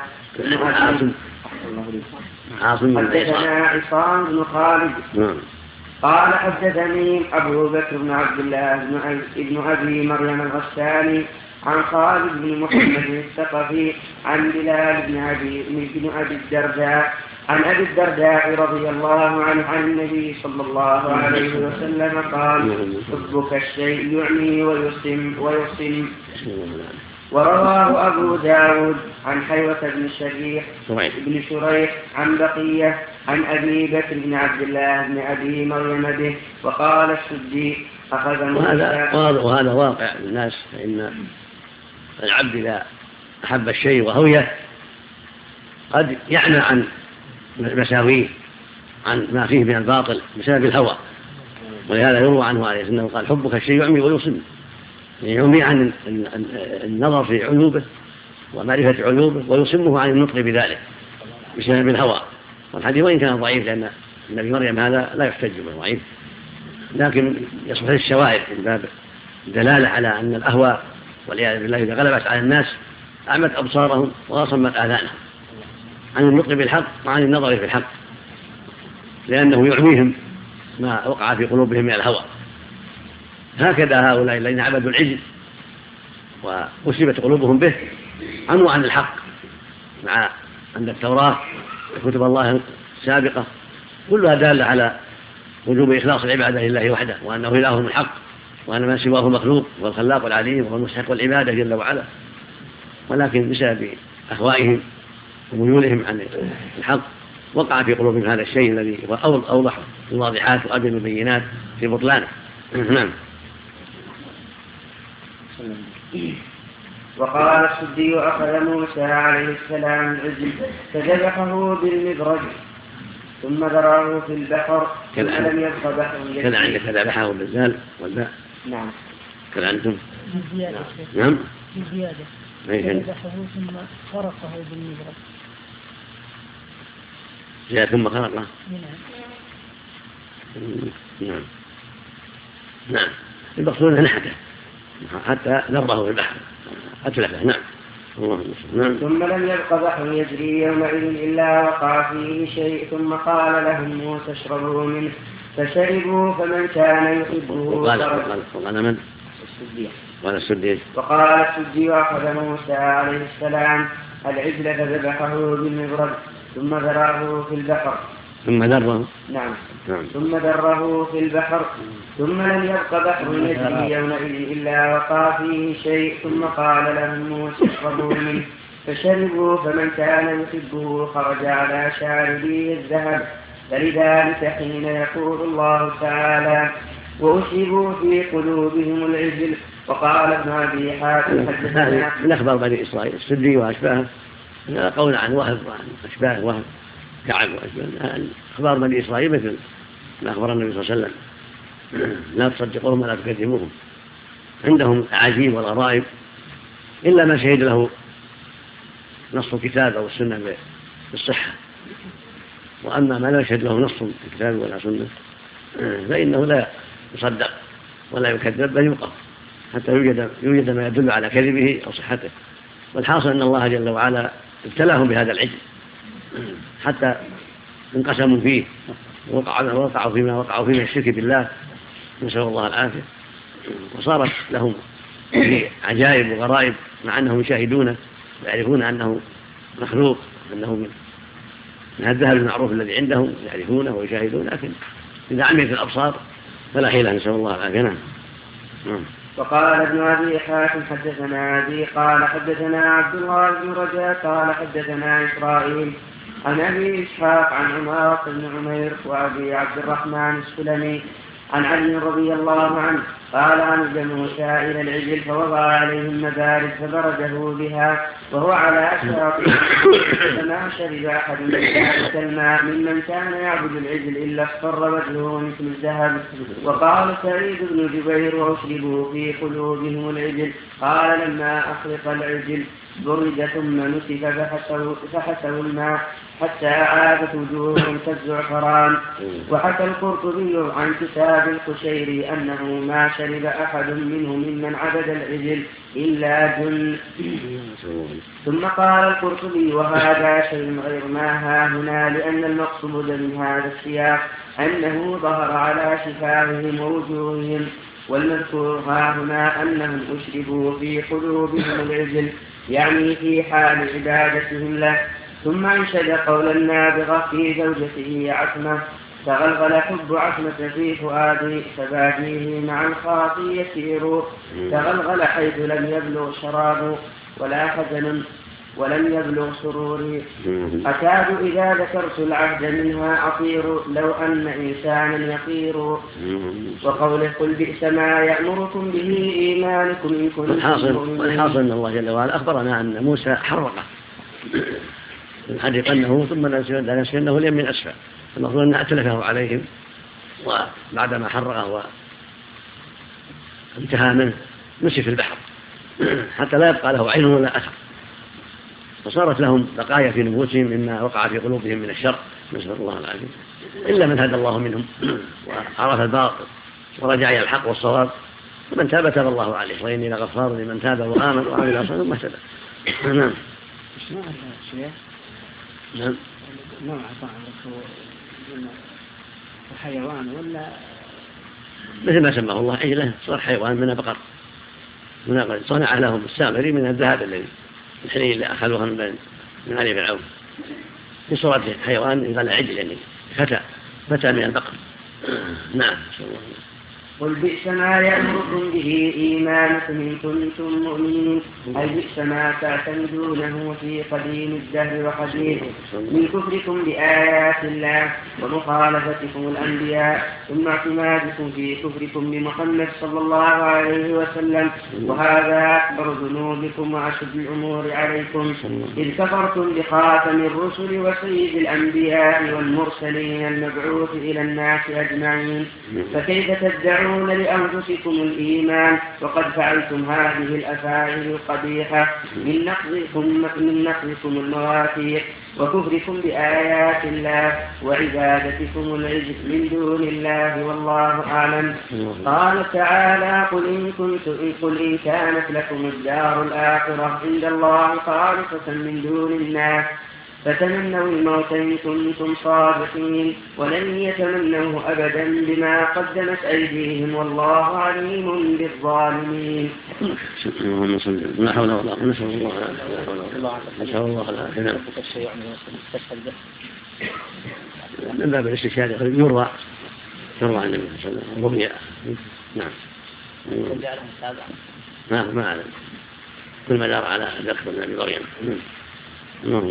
حدثنا عصام بن خالد قال حدثني أبو بكر بن عبد الله بن أبي مريم الغساني عن خالد بن محمد الثقفي عن بلال بن أبي الدرداء عن أبي الدرداء رضي الله عنه عن النبي صلى الله عليه وسلم قال: حبك الشيء يعمي ويصم. ورواه أبو داود عن حيوة بن شريح عن بقية عن أبي بكر بن عبد الله بن أبي مريم به. وقال السدي: أخذ وهذا واقع للناس، فإن العبد إذا أحب الشيء وهويه قد يعنى عن مساويه، عن ما فيه من الباطل بسبب الهوى. ولهذا يروى عنه عليه أنه قال: حبك الشيء يعمي ويصم، يعمي عن النظر في عيوبه ومعرفة عيوبه ويصمه عن النطق بذلك بسبب الهوى. والحديث وإن كان ضعيف لأن النبي مريم هذا لا يحتج به ضعيف، لكن يصبح الشواهد من باب دلالة على أن الأهواء والعياذ بالله إذا غلبت على الناس أعمت أبصارهم وأصمت آذانهم عن النطق بالحق وعن النظر في الحق، لأنه يعميهم ما وقع في قلوبهم من الهوى. هكذا هؤلاء الذين عبدوا العجل وأصيبت قلوبهم به عموا عن الحق، مع أن التوراة وكتب الله السابقة كلها دالة على وجوب إخلاص العبادة لله وحده، وأنه إله من حق، وأن ما سواه مخلوق، والخلاق العليم والمستحق العبادة جل وعلا. ولكن بسبب أهوائهم وميولهم عن الحق وقع في قلوبهم هذا الشيء الذي هو أوضح الواضحات وأبين البينات في بطلانه. نعم. وقال السدي أخذ موسى عليه السلام العجل فذبحه بالمبرد ثم ذراه في البحر فلم يبق بحر كان عندك فذبحه بالزال والباء. نعم. كان عندكم بزيادة. نعم. بزيادة. فذبحه ثم خرقه بالمبرد. جاء ثم خرقه. نعم. نعم. المقصود نحته حتى ذره في البحر أتلفه. نعم. ثم لم يبق بحر يجري يومئذ إلا وقع فيه شيء ثم قال لهم موسى اشربوا منه فشربوا فمن كان يحبه وقال من؟ السدي. وقال السدي وأخذ موسى عليه السلام العجل فذبحه بالمبرد ثم ذراه في البحر ثم ذره. نعم. ثم ذره في البحر ثم لم يبق بحر يجري يومئذ إلا وقع فيه شيء ثم قال لهم موسى اشربوا منه فشربوا فمن كان يحبه خرج على شاربيه الذهب فلذلك حين يقول الله تعالى وأشربوا في قلوبهم العجل. وقال ابن أبي حاتم حدثنا من أخبار بني إسرائيل السدي وأشباهه قول عن وهب وعن أشباه وهب كعب وأشباه. أخبار بني إسرائيل مثل ما أخبر النبي صلى الله عليه وسلم لا تصدقوهم ولا تكذبوهم. عندهم عجيب والغرائب إلا ما شهد له نص الكتاب أو السنة بالصحة، وأما ما لا يشهد له نص الكتاب ولا سنة فإنه لا يصدق ولا يكذب بل يوقف حتى يوجد ما يدل على كذبه أو صحته. والحاصل أن الله جل وعلا ابتلاهم بهذا العجل حتى انقسموا فيه ووقعوا فيما الشرك بالله نسأل الله العافية، وصارت لهم عجائب وغرائب مع أنهم يشاهدونه ويعرفون أنه مخلوق أنه من الذهب المعروف الذي عندهم يعرفونه ويشاهدونه، لكن إذا عميت الأبصار فلا حيلة نسأل الله العافية. نعم. وقال ابن أبي حاتم حدثنا أبي قال حدثنا عبد الله بن رجاء قال حدثنا إسرائيل عن أبي إسحاق عن عمارة بن عمير وأبي عبد الرحمن السلمي عن علي رضي الله عنه قال عمد موسى إلى العجل فوضع عليه المبارد فبرده بها وهو على شاطئ فما شرب أحد من ذلك الماء ممن كان يعبد العجل إلا اصفر وجهه مثل الذهب. وقال سعيد بن جبير وأشربوا في قلوبهم العجل قال لما أخلق العجل برد ثم نسف فحسوا الماء حتى عادت وجوههم كالزعفران. وحكى القرطبي عن كتاب القشيري أنه ما شرب أحد منهم ممن عبد العجل إلا جن. ثم قال القرطبي وهذا شيء غير ما ها هنا لأن المقصود من هذا السياق أنه ظهر على شفاههم ووجوههم، والمذكور ها هنا أنهم أشربوا في قلوبهم العجل يعني في حال عبادتهم له. ثم أنشد قول النابغة في زوجته عتمة تغلغل حب عتمة في فؤادي فباديه مع الخاطي يسير تغلغل حيث لم يبلغ شراب ولا حزن ولم يبلغ سروري أكاد إذا ذكرت العهد منها أطير لو أن إنسانا يطير. وقوله قل بئس ما يأمركم به إيمانكم إن كنتم مؤمنين. والحاصل أن الله جل وعلا أخبرنا أن موسى حرقه حرقنه ثم لنسفنه اليم من أسفل، المفروض أن أتلفه عليهم وبعدما حرقه وانتهى منه نسف البحر حتى لا يبقى له عين ولا أثر، فصارت لهم بقايا في نفوسهم مما وقع في قلوبهم من الشر نسأل الله العافية، إلا من هدى الله منهم وعرف الباطل ورجع إلى الحق والصواب، ومن تاب تاب الله عليه وإني لغفار لمن تاب وآمن وعمل صالحا ثم اهتدى. نعم. نعم. نوع طعام حيوان ولا مثل ما سماه الله عجله صار حيوان من بقر صنع لهم السامري من الذهب الذي الحلي اللي أخذوها من علي فرعون في صورة حيوان يقال عجل يعني فتى من البقر. نعم. قل بئس ما يأمركم به إيمانكم إن كنتم مؤمنين أي بئس ما تعتمدونه في قديم الدهر وحديثه من كفركم بآيات الله ومخالفتكم الأنبياء ثم اعتمادكم في كفركم بمحمد صلى الله عليه وسلم، وهذا أكبر ذنوبكم وأشد الأمور عليكم إذ كفرتم بخاتم الرسل وسيد الأنبياء والمرسلين المبعوث إلى الناس أجمعين، فكيف تدعون لأنفسكم الإيمان وقد فعلتم هذه الأفاعيل القبيحة من نقضكم المواثيق وكفركم بآيات الله وعبادتكم العجل من دون الله والله أعلم. قال تعالى قل إن كانت لكم الدار الآخرة عند الله خالصة من دون الناس فتمنوا الموت إن كنتم صادقين ولن يتمنوه أبدا بما قدمت أيديهم والله عليم بالظالمين. لا حول ولا قوة نسأل الله العافية. من باب الاستشهاد يروى عن النبي صلى الله عليه وسلم رؤيا. نعم ما أعلم كل ما دار على ذكر النبي مريم. نعم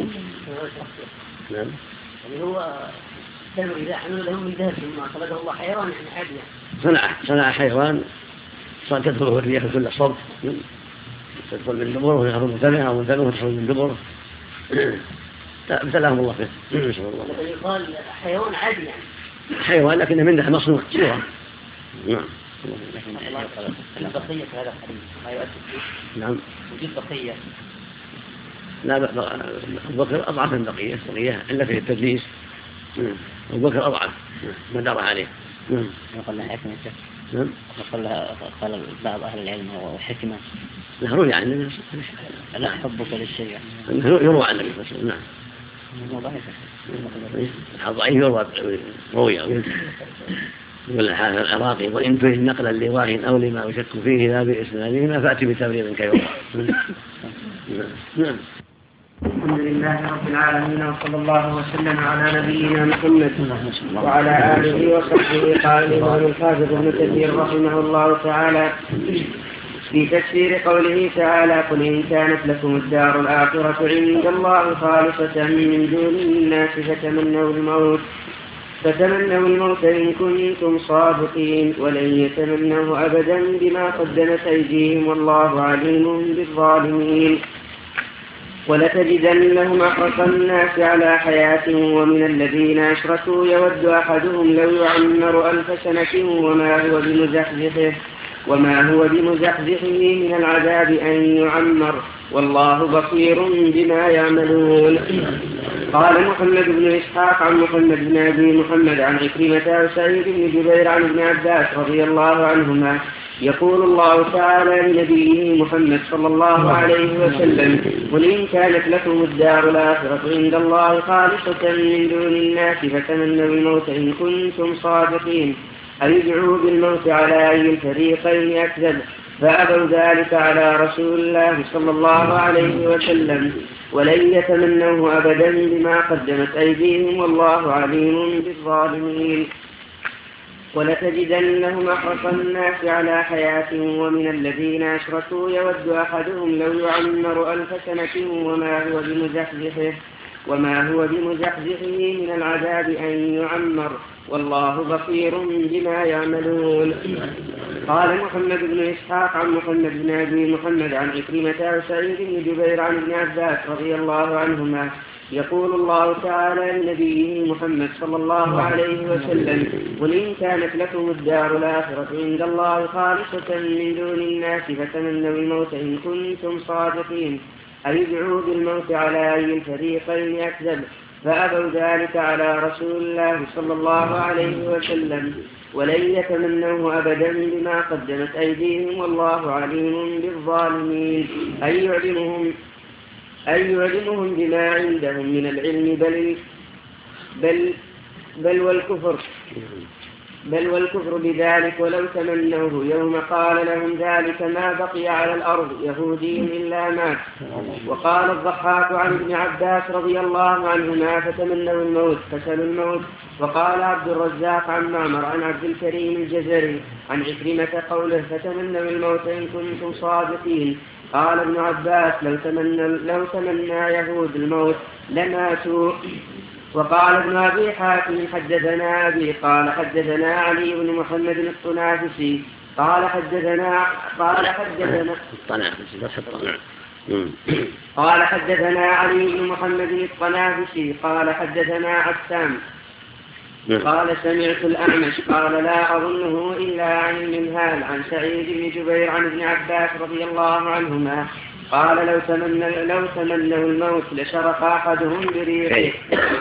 يعني هو كانوا إذا عملوا لهم من ذهب ثم خلقه الله حيوان يعني عادية صنع حيوان صار تدخله الرياح كل صوت تدخل من دبره ويخرج من فمه أو من فمه وتدخل من دبره ابتلاهم الله فيه. نسأل الله. يقال حيوان عادي يعني حيوان لكنه منه مصنوع صورة. نعم. البقية في هذا الحديث ما يؤثر فيه. نعم. وجود بقية. لا أبو بكر أضعف من بقية إلا في التدليس. أبو بكر أضعف ما دار عليه. يقول لها حكمة. نعم. قال بعض أهل العلم هو حكمة. لا روي عن النبي. لا حبك للشيء. يروى عن النبي صلى الله عليه وسلم. نعم. ضعيف يروى يقول الحافظ العراقي وإن فيه نقلا لواه أو لما يشك فيه لا بإسنادهما فأتي بتبرير كيوم. نعم. الحمد لله رب العالمين وصلى الله وسلم على نبينا محمد وعلى آله وصحبه. قال الإمام الحافظ ابن كثير رحمه الله تعالى في تفسير قوله تعالى قل إن كانت لكم الدار الآخرة عند الله خالصة من دون الناس فتمنوا الموت إن كنتم صادقين ولن يتمنوه أبدا بما قدمت أيديهم والله عليم بالظالمين. ولتجدنهم أحرص الناس على حياة ومن الذين أشركوا يود أحدهم لو يعمر 1000 سنة وما هو بمزحزحه من العذاب أن يعمر والله بصير بما يعملون. قال محمد بن إسحاق عن محمد بن أبي محمد عن عكرمة وسعيد بن جبير عن ابن عباس رضي الله عنهما يقول الله تعالى لنبيه محمد صلى الله عليه وسلم قل إن كانت لكم الدار الآخرة عند الله خالصة من دون الناس فتمنوا الموت إن كنتم صادقين أي ادعوا بالموت على أي الفريقين أكذب فأبوا ذلك على رسول الله صلى الله عليه وسلم ولن يتمنوه أبدا بما قدمت أيديهم والله عليم بالظالمين. ولتجدنهم أحرص الناس على حياة ومن الذين أشركوا يود أحدهم لو يعمر 1000 سنة وما هو بمزحزحه من العذاب أن يعمر والله بصير بما يعملون. قال محمد بن إسحاق عن محمد بن أبي محمد عن عكرمة وسعيد بن جبير عن ابن عباس رضي الله عنهما يقول الله تعالى لنبيه محمد صلى الله عليه وسلم قل إن كانت لكم الدار الآخرة عند الله خالصة من دون الناس فتمنوا الموت إن كنتم صادقين أي ادعوا بالموت على أي الفريقين أكذب فأبوا ذلك على رسول الله صلى الله عليه وسلم ولن يتمنوه أبدا بما قدمت أيديهم والله عليم بالظالمين أي يعلمهم بما عندهم من العلم بل والكفر بل والكفر بذلك ولو تمنوه يوم قال لهم ذلك ما بقي على الأرض يهودي إلا مات. وقال الضحاك عن ابن عباس رضي الله عنهما فتمنوا الموت فسلوا الموت. وقال عبد الرزاق عن معمر عن عبد الكريم الجزري عن عكرمة قوله فتمنوا الموت إن كنتم صادقين. قال ابن عباس لو تمنى يهود الموت لماتوا. وقال ابن أبي حاتم حدثنا أبي قال حدثنا علي بن محمد الطنافسي قال حدثنا علي بن محمد الطنافسي قال حدثنا عسام قال سمعت الأعمش قال لا أظنه إلا عن المنهال عن سعيد بن جبير عن ابن عباس رضي الله عنهما قال لو تمنوا الموت لشرق أحدهم بريقه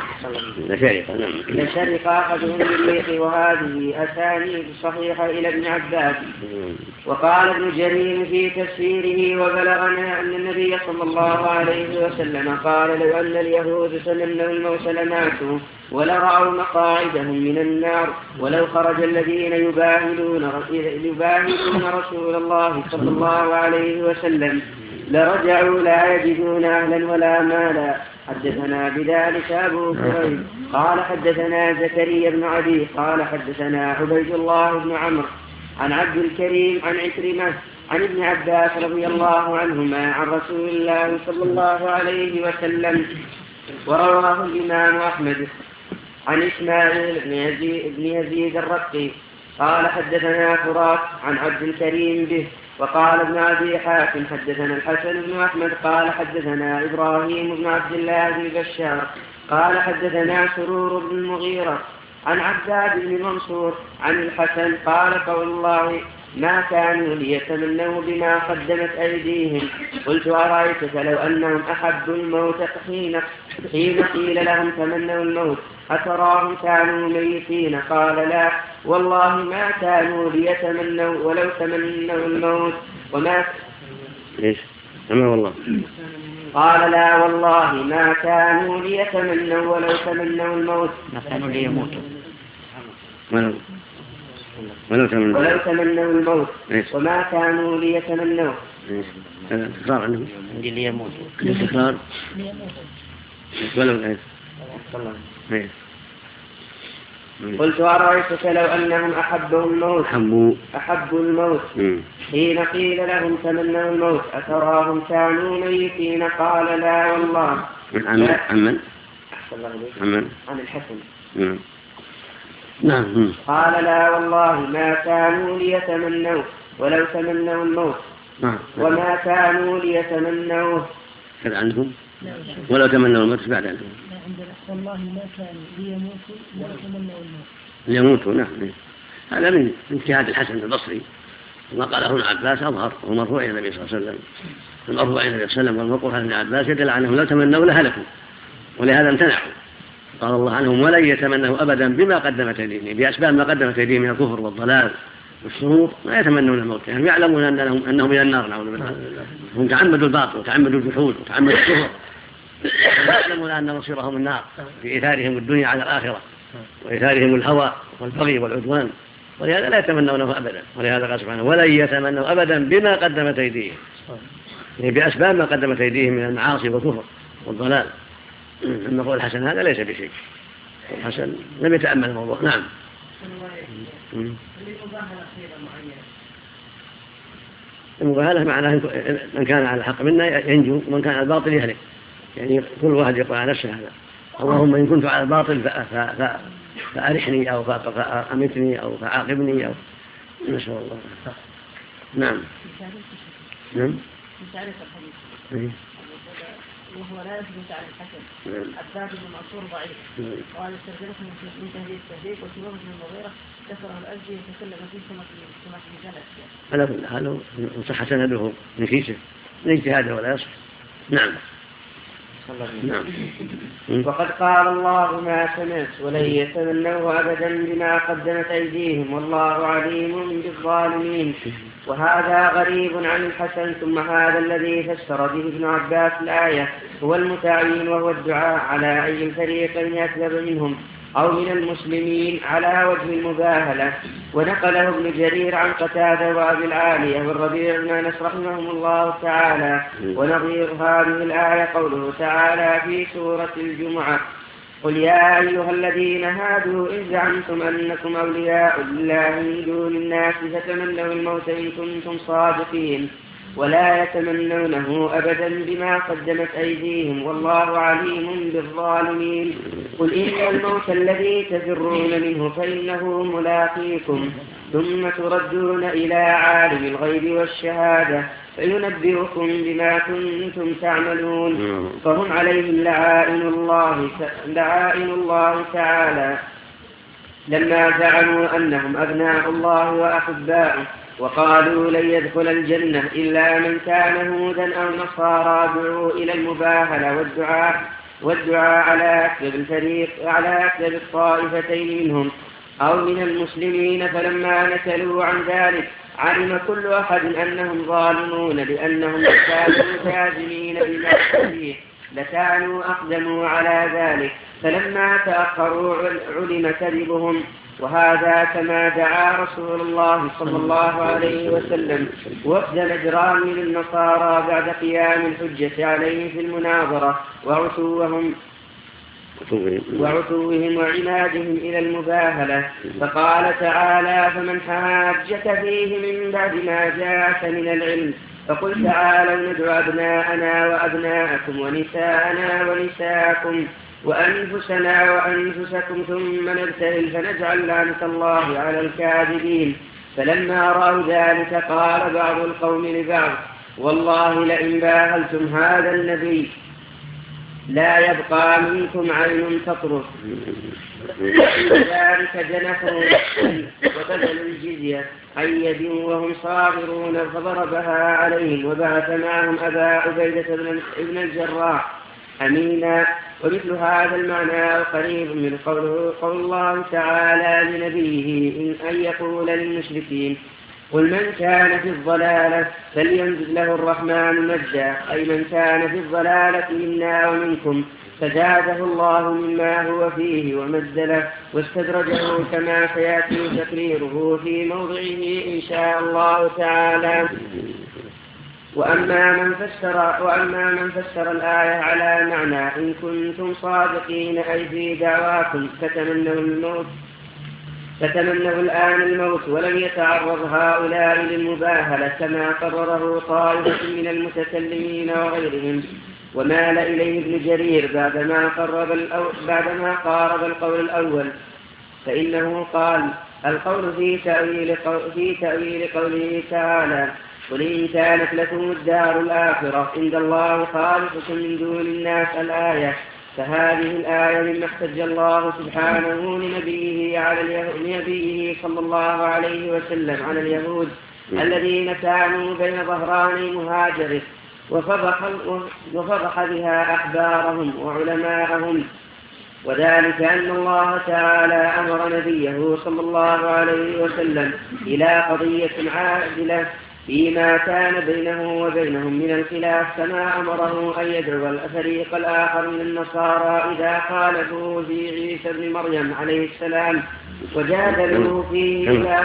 وهذه أسانيد صحيحة إلى ابن عباس. وقال ابن جرير في تفسيره وبلغنا أن النبي صلى الله عليه وسلم قال لو أن اليهود تمنوا الموت لماتوا ولرأوا مقاعدهم من النار ولو خرج الذين يباهلون رسول الله صلى الله عليه وسلم لرجعوا لا يجدون أهلا ولا مالا. حدثنا بذلك أبو كريم قال حدثنا زكريا بن عدي قال حدثنا عبيد الله بن عمرو عن عبد الكريم عن عكرمة عن ابن عباس رضي الله عنهما عن رسول الله صلى الله عليه وسلم. ورواه الإمام أحمد عن إسماعيل بن يزيد الرقي قال حدثنا فرات عن عبد الكريم به. وقال ابن أبي حاتم حدثنا الحسن بن أحمد قال حدثنا إبراهيم بن عبد الله بن بشار قال حدثنا سرور بن المغيرة عن عباد بن منصور عن الحسن قال قول الله ما كانوا ليتمنوا بما قدمت أيديهم. قلت أرأيتك لو أنهم أحبوا الموت حين قيل لهم تمنوا الموت أتراهم كانوا ميتين؟ قال لا والله ما كانوا ليتمنوا ولو تمنوا الموت وما قال لا والله ما كانوا ليتمنوا ولو تمنوا الموت ما كانوا ليموتوا ولو تمنوا الموت وما كانوا ليتمنوا تكرار عنهم ليموتوا تكرار ولو قلت أرأيتك لو أنهم أحبوا الموت حين قيل لهم تمنوا الموت أتراهم كانوا ميتين؟ قال لا والله. عن الحسن نعم. قال لا والله ما كانوا ليتمنوا ولو تمنوا الموت وما كانوا ليتمنوه. كذا عندهم ولو تمنوا الموت بعد عنهم والله ما كانوا ليموتوا ولو تمنوا الموت. ليموتوا نعم. هذا من اجتهاد الحسن البصري وما قاله ابن عباس أظهر ومرفوع إلى النبي صلى الله عليه وسلم. المرفوع إلى النبي صلى الله عليه وسلم والموقوف عن ابن عباس يدل عنهم لو تمنوا لهلكوا ولهذا امتنعوا. قال الله عنهم ولن يتمنوا أبدا بما قدمت أيديهم بأسباب ما قدمت أيديهم من الكفر والضلال والشرور ما يتمنون الموت يعني يعلمون أنهم إلى النار نعوذ بالله. هم تعمدوا الباطل وتعمدوا الجحود وتعمدوا الكفر ويعلمون أن مصيرهم النار بإيثارهم الدنيا على الآخرة وإيثارهم الهوى والبغي والعدوان ولهذا لا يتمنونه أبدا. ولهذا قال سبحانه ولن يتمنوا أبدا بما قدمت أيديهم يعني بأسباب ما قدمت أيديهم من المعاصي والكفر والضلال. أما قول الحسن هذا ليس بشيء. الحسن لم يتأمل الموضوع. نعم. المباهلة معناه من كان على الحق منا ينجو ومن كان على الباطل يهلك يعني كل واحد يقول على نفسه هذا اللهم إن كنت على الباطل فأرحني أو فأمتني أو فعاقبني أو نسأل الله. نعم. وهو لا يثبت على الحسن. عباد بن منصور ضعيف. قال استخدمته من تهديد التهديد وسلوه بن المغيرة كسره الأزدي وتكلم فيه سمك بجلد. على كل حال صح سنده من كيسه من اجتهاده ولا يصح. نعم. وقد قال الله ما سمعت ولن يتمنوا أبدا بما قدمت أيديهم والله عليم بالظالمين. وهذا غريب عن الحسن. ثم هذا الذي فسر به ابن عباس الآية هو المتعين وهو الدعاء على أي الفريقين أكذب منهم أو من المسلمين على وجه المباهلة. ونقله ابن جرير عن قتادة وأبي العالية والربيع بن أنس رحمهم الله تعالى. ونظير هذه الآية قوله تعالى في سورة الجمعة: قل يا أيها الذين هادوا إن زعمتم أنكم أولياء لله من دون الناس فتمنوا الموت إن كنتم صادقين ولا يتمنونه أبدا بما قدمت أيديهم والله عليم بالظالمين. قل إن الموت الذي تفرون منه فإنه ملاقيكم ثم تردون إلى عالم الغيب والشهادة فينبئكم بما كنتم تعملون. فهم عليهم لعائن الله تعالى لما زعموا أنهم أبناء الله وأحباؤه، وقالوا لن يدخل الجنة إلا من كان هودا أو نصارى. دعوا إلى المباهلة والدعاء على أكثر الطائفتين منهم أو من المسلمين. فلما نكلوا عن ذلك علم كل أحد أنهم ظالمون لأنهم كانوا كاذبين بما فيه لكانوا أقدموا على ذلك. فلما تأخروا علم كذبهم. وهذا كما دعا رسول الله صلى الله عليه وسلم وفد نجران من النصارى بعد قيام الحجة عليه في المناظرة وعتوهم وعنادهم إلى المباهلة. فقال تعالى: فمن حاجك فيه من بعد ما جاءك من العلم فقل تعالوا ندعو أبناءنا وأبناءكم ونساءنا ونساءكم وأنفسنا وأنفسكم ثم نبتهل فنجعل لعنة الله على الكاذبين. فلما رأوا ذلك قال بعض القوم لبعض: والله لئن باهلتم هذا النبي لا يبقى منكم عين تطرف. ذلك جنحوا وبذلوا الجزية عن يد وهم صاغرون فضربها عليهم وبعث معهم أبا عبيدة بن الجراح أمينا. ومثل هذا المعنى قريب من قول الله تعالى لنبيه أن يقول للمشركين: قل من كان في الضلالة فليمدد له الرحمن مجدا، أي من كان في الضلالة منا ومنكم فزاده الله مما هو فيه ومد له واستدرجه كما سيأتي تقريره في موضعه إن شاء الله تعالى. وأما من فسر الآية على معنى إن كنتم صادقين أي في دعواكم فتمنوا الآن الموت ولم يتعرض هؤلاء للمباهلة كما قرره طائفة من المتكلمين وغيرهم. ومال إليه ابن جرير بعدما قارب القول الأول، فإنه قال: القول في تأويل قوله تعالى: قل إن كانت لكم الدار الآخرة عند الله خالصكم من دون الناس الآية. فهذه الآية مما احتج الله سبحانه لنبيه صلى الله عليه وسلم على اليهود الذين كانوا بين ظهراني مهاجره وفضح بها أحبارهم وعلماءهم. وذلك أن الله تعالى أمر نبيه صلى الله عليه وسلم إلى قضية عادلة فيما كان بينه وبينهم من الخلاف، كما أمره أن يدعو الفريق الآخر من النصارى إذا خالفوا في عيسى بن مريم عليه السلام وجادلوا فيه إلى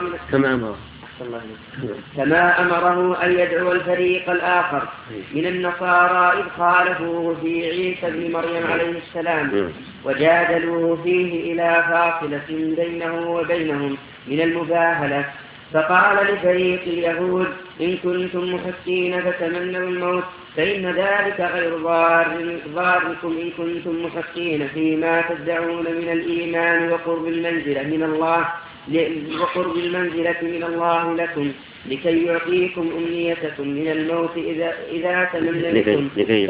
كما أمره أن يدعو الفريق الآخر من النصارى إذ خالفوه في عيسى بن مريم عليه السلام وجادلوه فيه إلى فاصلة بينه وبينهم من المباهلة. فقال لفريق اليهود: إن كنتم محقين فتمنوا الموت فإن ذلك غير ضاركم إن كنتم محقين فيما تدعون من الإيمان وقرب المنزلة من الله لكم لكي يعطيكم أمنيتكم من الموت إذا تمنيتم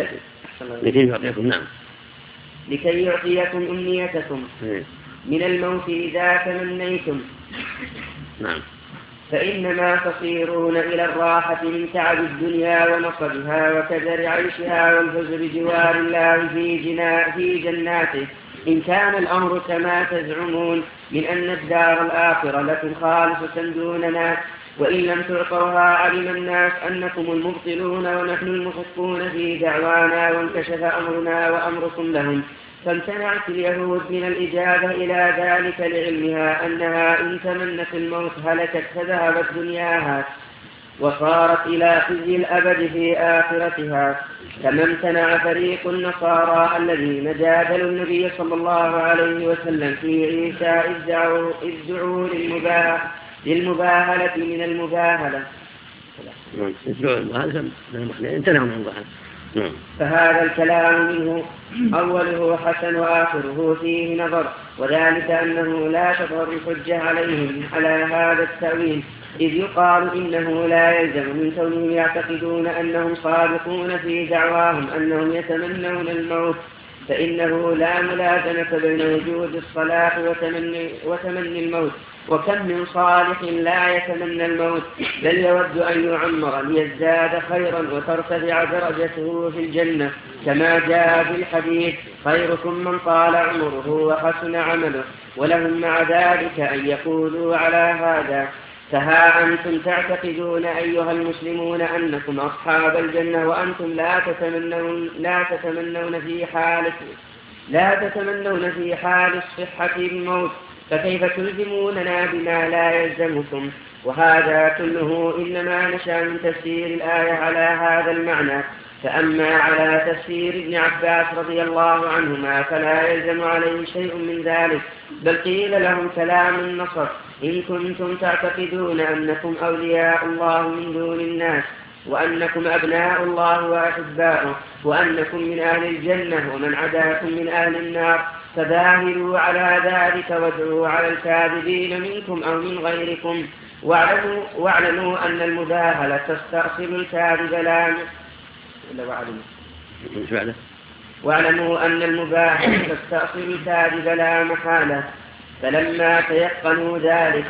لكي يعطيكم أمنيتكم من الموت إذا تمنيتم. نعم. فإنما تصيرون إلى الراحة من تعب الدنيا ونصبها وكدر عيشها والفوز بجوار الله في جناته، إن كان الأمر كما تزعمون من أن الدار الآخرة لكم خالصة دوننا، وإن لم تعطوها علم الناس أنكم المبطلون ونحن المحقون في دعوانا، وانكشف أمرنا وأمركم لهم. فامتنعت اليهود من الإجابة إلى ذلك لعلمها أنها إن تمنت الموت هلكت فذهبت دنياها وصارت إلى خزي الأبد في آخرتها. كما امتنع فريق النصارى الذين جادلوا النبي صلى الله عليه وسلم في عيسى إذ دعوا للمباهلة من المباهلة. فهذا الكلام منه أوله حسن وآخره فيه نظر، وذلك أنه لا تظهر الحجة عليهم على هذا التأويل، إذ يقال إنه لا يلزم من كونهم يعتقدون أنهم صادقون في دعواهم أنهم يتمنون الموت، فإنه لا ملازمة بين وجود الصلاح وتمني الموت. وكم من صالح لا يتمنى الموت بل يود أن يعمر ليزداد خيرا وترتفع درجته في الجنة، كما جاء في الحديث: خيركم من طال عمره وحسن عمله. ولهم مع ذلك أن يقولوا على هذا: فها أنتم تعتقدون أيها المسلمون أنكم أصحاب الجنة وأنتم لا تتمنون في حال الصحة الموت، فكيف تلزموننا بما لا يلزمكم؟ وهذا كله إنما نشأ من تفسير الآية على هذا المعنى. فأما على تفسير ابن عباس رضي الله عنهما فلا يلزم عليه شيء من ذلك، بل قيل لهم كلام النصر: إن كنتم تعتقدون أنكم أولياء الله من دون الناس، وأنكم أبناء الله وأحباؤه، وأنكم من أهل الجنة، ومن عداكم من أهل النار، فظاهروا على ذلك وادعوا على الكاذبين منكم أو من غيركم، واعلموا أن المباهلة تستأصل الكاذب واعلموا أن المباهلة تستأصل الكاذب لا محالة. فلما تيقنوا ذلك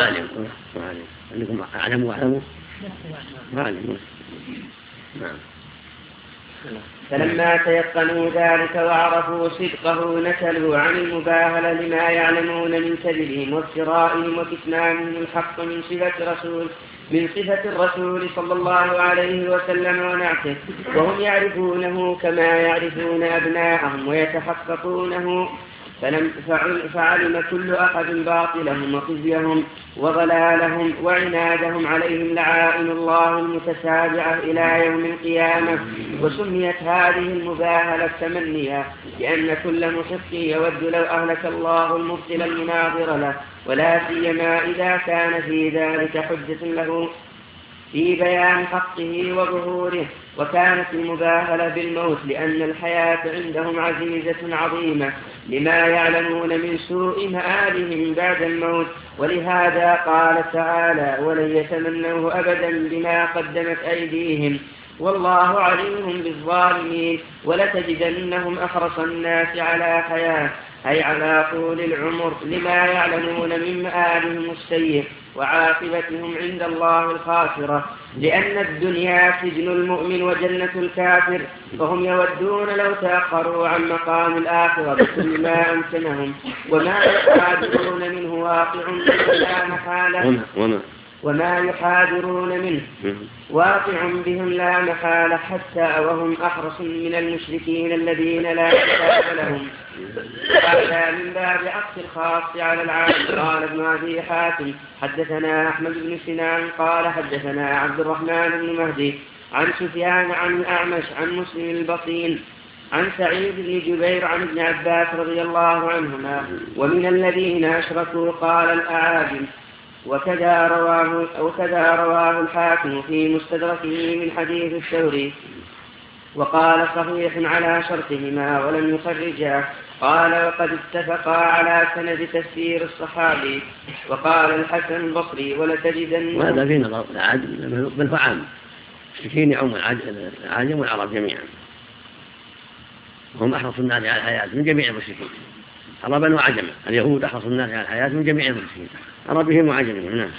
وعرفوا صدقه نكلوا عن المباهلة لما يعلمون من كذبهم وافترائهم وكتمانهم الحق من صفة الرسول صلى الله عليه وسلم ونعته، وهم يعرفونه كما يعرفون أبناءهم ويتحققونه. فعلم كل أحد باطلهم وخزيهم وضلالهم وعنادهم عليهم لعائن الله المتتابعة إلى يوم القيامة. وسميت هذه المباهلة تمنيا، لأن كل محق يود لو أهلك الله المبطل المناظر له، ولا سيما إذا كان في ذلك حجة له في بيان حقه وظهوره. وكانت المباهلة بالموت لأن الحياة عندهم عزيزة عظيمة لما يعلمون من سوء مآلهم بعد الموت. ولهذا قال تعالى: ولن يتمنوه أبدا بما قدمت أيديهم والله عليم بالظالمين. ولتجدنهم أحرص الناس على حياة، أي على طول العمر، لما يعلمون من مآلهم السيء وعاقبتهم عند الله الخاسرة، لأن الدنيا سجن المؤمن وجنة الكافر، فهم يودون لو تأخروا عن مقام الآخرة بكل ما أمكنهم، وما يحاذرون منه واقع لا محالة وما يحاذرون منه واقع بهم لا محالة، حتى وهم أحرص من المشركين الذين لا كتاب لهم. هذا من باب عطف الخاص على العام. قال ابن أبي حاتم: حدثنا أحمد بن سنان قال حدثنا عبد الرحمن بن مهدي عن سفيان عن الأعمش عن مسلم البطين عن سعيد بن جبير عن ابن عباس رضي الله عنهما: ومن الذين أشركوا قال الأعاجم. وكذا رواه الحاكم في مستدركه من حديث الثوري، وقال صحيح على شرطهما ولم يخرجاه. قال: وقد اتفقا على سند تفسير الصحابي. وقال الحسن البصري: ولتجدن. وهذا في نظر العاجم بل فعام المشركين يعم العاجم والعرب جميعا، هم أحرص الناس على الحياة من جميع المشركين عربا وعجما. اليهود أحرص الناس على الحياة من جميع المشركين عربهم وعجمهم. نعم.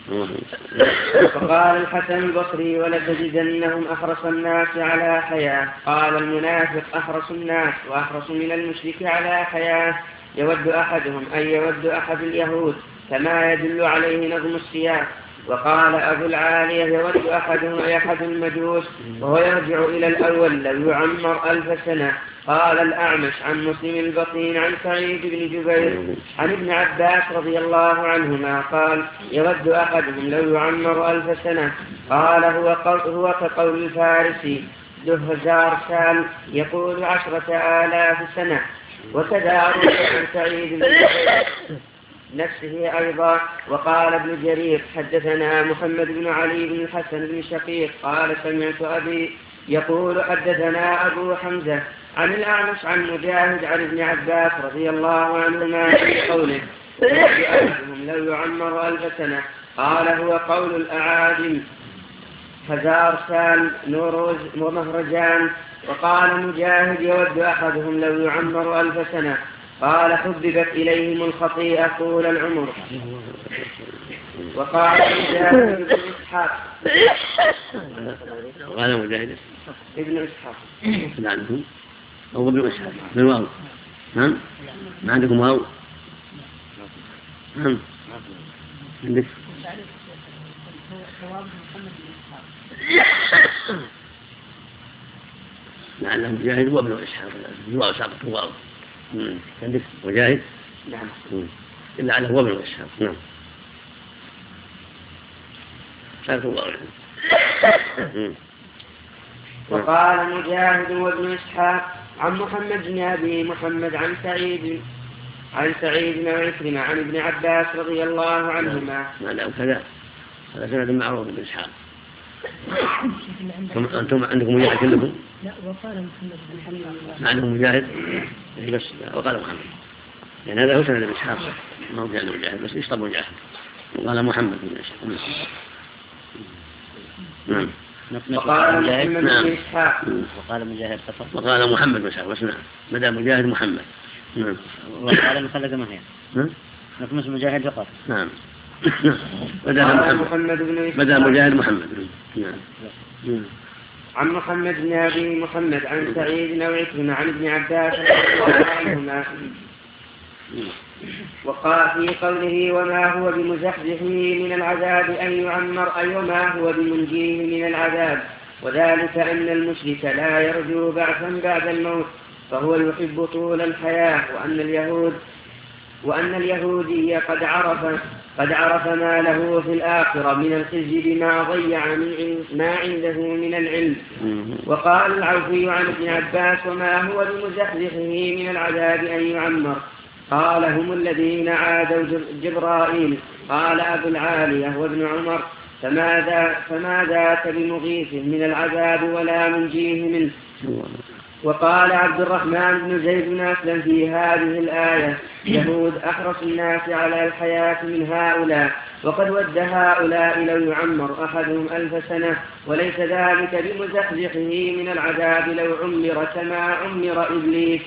فقال الحسن البصري: ولتجدنهم أحرص الناس على حياة. قال المنافق: أحرص الناس وأحرص من المشرك على حياة. يود أحدهم أن يود أحد اليهود كما يدل عليه نظم السياق. وقال أبو العالية يود أحد المجوس وهو يرجع إلى الأول لو يعمر 1000 سنة. قال الأعمش عن مسلم البطين عن سعيد بن جبير عن ابن عباس رضي الله عنهما قال يود أحدهم لو يعمر 1000 سنة. قال هو كقول الفارسي دهزار سال يقول 10,000 سنة. وكذا عن سعيد بن جبير نفسه أيضا. وقال ابن جرير حدثنا محمد بن علي بن الحسن بن شقيق قال سمعت أبي يقول حدثنا أبو حمزة عن الأعمش عن مجاهد عن ابن عباس رضي الله عنهما في قوله لو يعمر 1000 سنة. قال هو قول الأعاجم هزار سال نوروز ومهرجان. وقال مجاهد يود أحدهم لو يعمر 1000 سنة. قال حببت إليهم الخطيئة طول العمر. وقال مجاهد ابن إسحاق قال مجاهد ابن إسحاق عندكم أو ابن إسحاق بالواو. نعم ما عندكم واو. نعم عندك لعله مجاهد وابن إسحاق الواو سابق الواو. عندك مجاهد نعم إلا على هو ابن إسحاق. نعم سابق الواو. وقال مجاهد وابن إسحاق عن محمد بن أبي محمد عن سعيد بن عكرمة عن ابن عباس رضي الله عنهما. هذا وكذا هذا سند معروف بن إسحاق. أنتم عندكم مجاهد كلكم؟ لا وقال محمد بن حنبل عندهم مجاهد بس وقال محمد يعني هذا هو سند بن إسحاق ما هو جاء مجاهد بس يشطب مجاهد. وقال محمد بن إسحاق. نعم وقال محمد بن إسحاق وقال مجاهد فقط وقال محمد بن إسحاق بس نعم بدأ مجاهد محمد. نعم وقال مخلد ما هي نقمص مجاهد فقط. نعم بدأ مجاهد محمد. نعم عن محمد بن أبي محمد عن سعيد بن عكرمة عن ابن عباس رضي الله عنهما. وقال في قوله وما هو بمزحزحه من العذاب أن يعمر أي وما هو بمنجيه من العذاب. وذلك أن المشرك لا يرجو بعثا بعد الموت فهو يحب طول الحياة. وأن اليهودي قد عرف ما له في الآخرة من الخزي بما ضيع ما عنده من العلم. وقال العوفي عن ابن عباس وما هو بمزحزحه من العذاب أن يعمر. قال هم الذين عادوا جبرائيل. قال أبو العالية وابن عمر فما ذاك بمغيث من العذاب ولا منجيه منه. وقال عبد الرحمن بن زيد بن أسلم في هذه الآية يهود أحرص الناس على الحياة من هؤلاء وقد ود هؤلاء لو يعمر أحدهم 1000 سنة وليس ذلك بمزحزحه من العذاب لو عمر كما عمر إبليس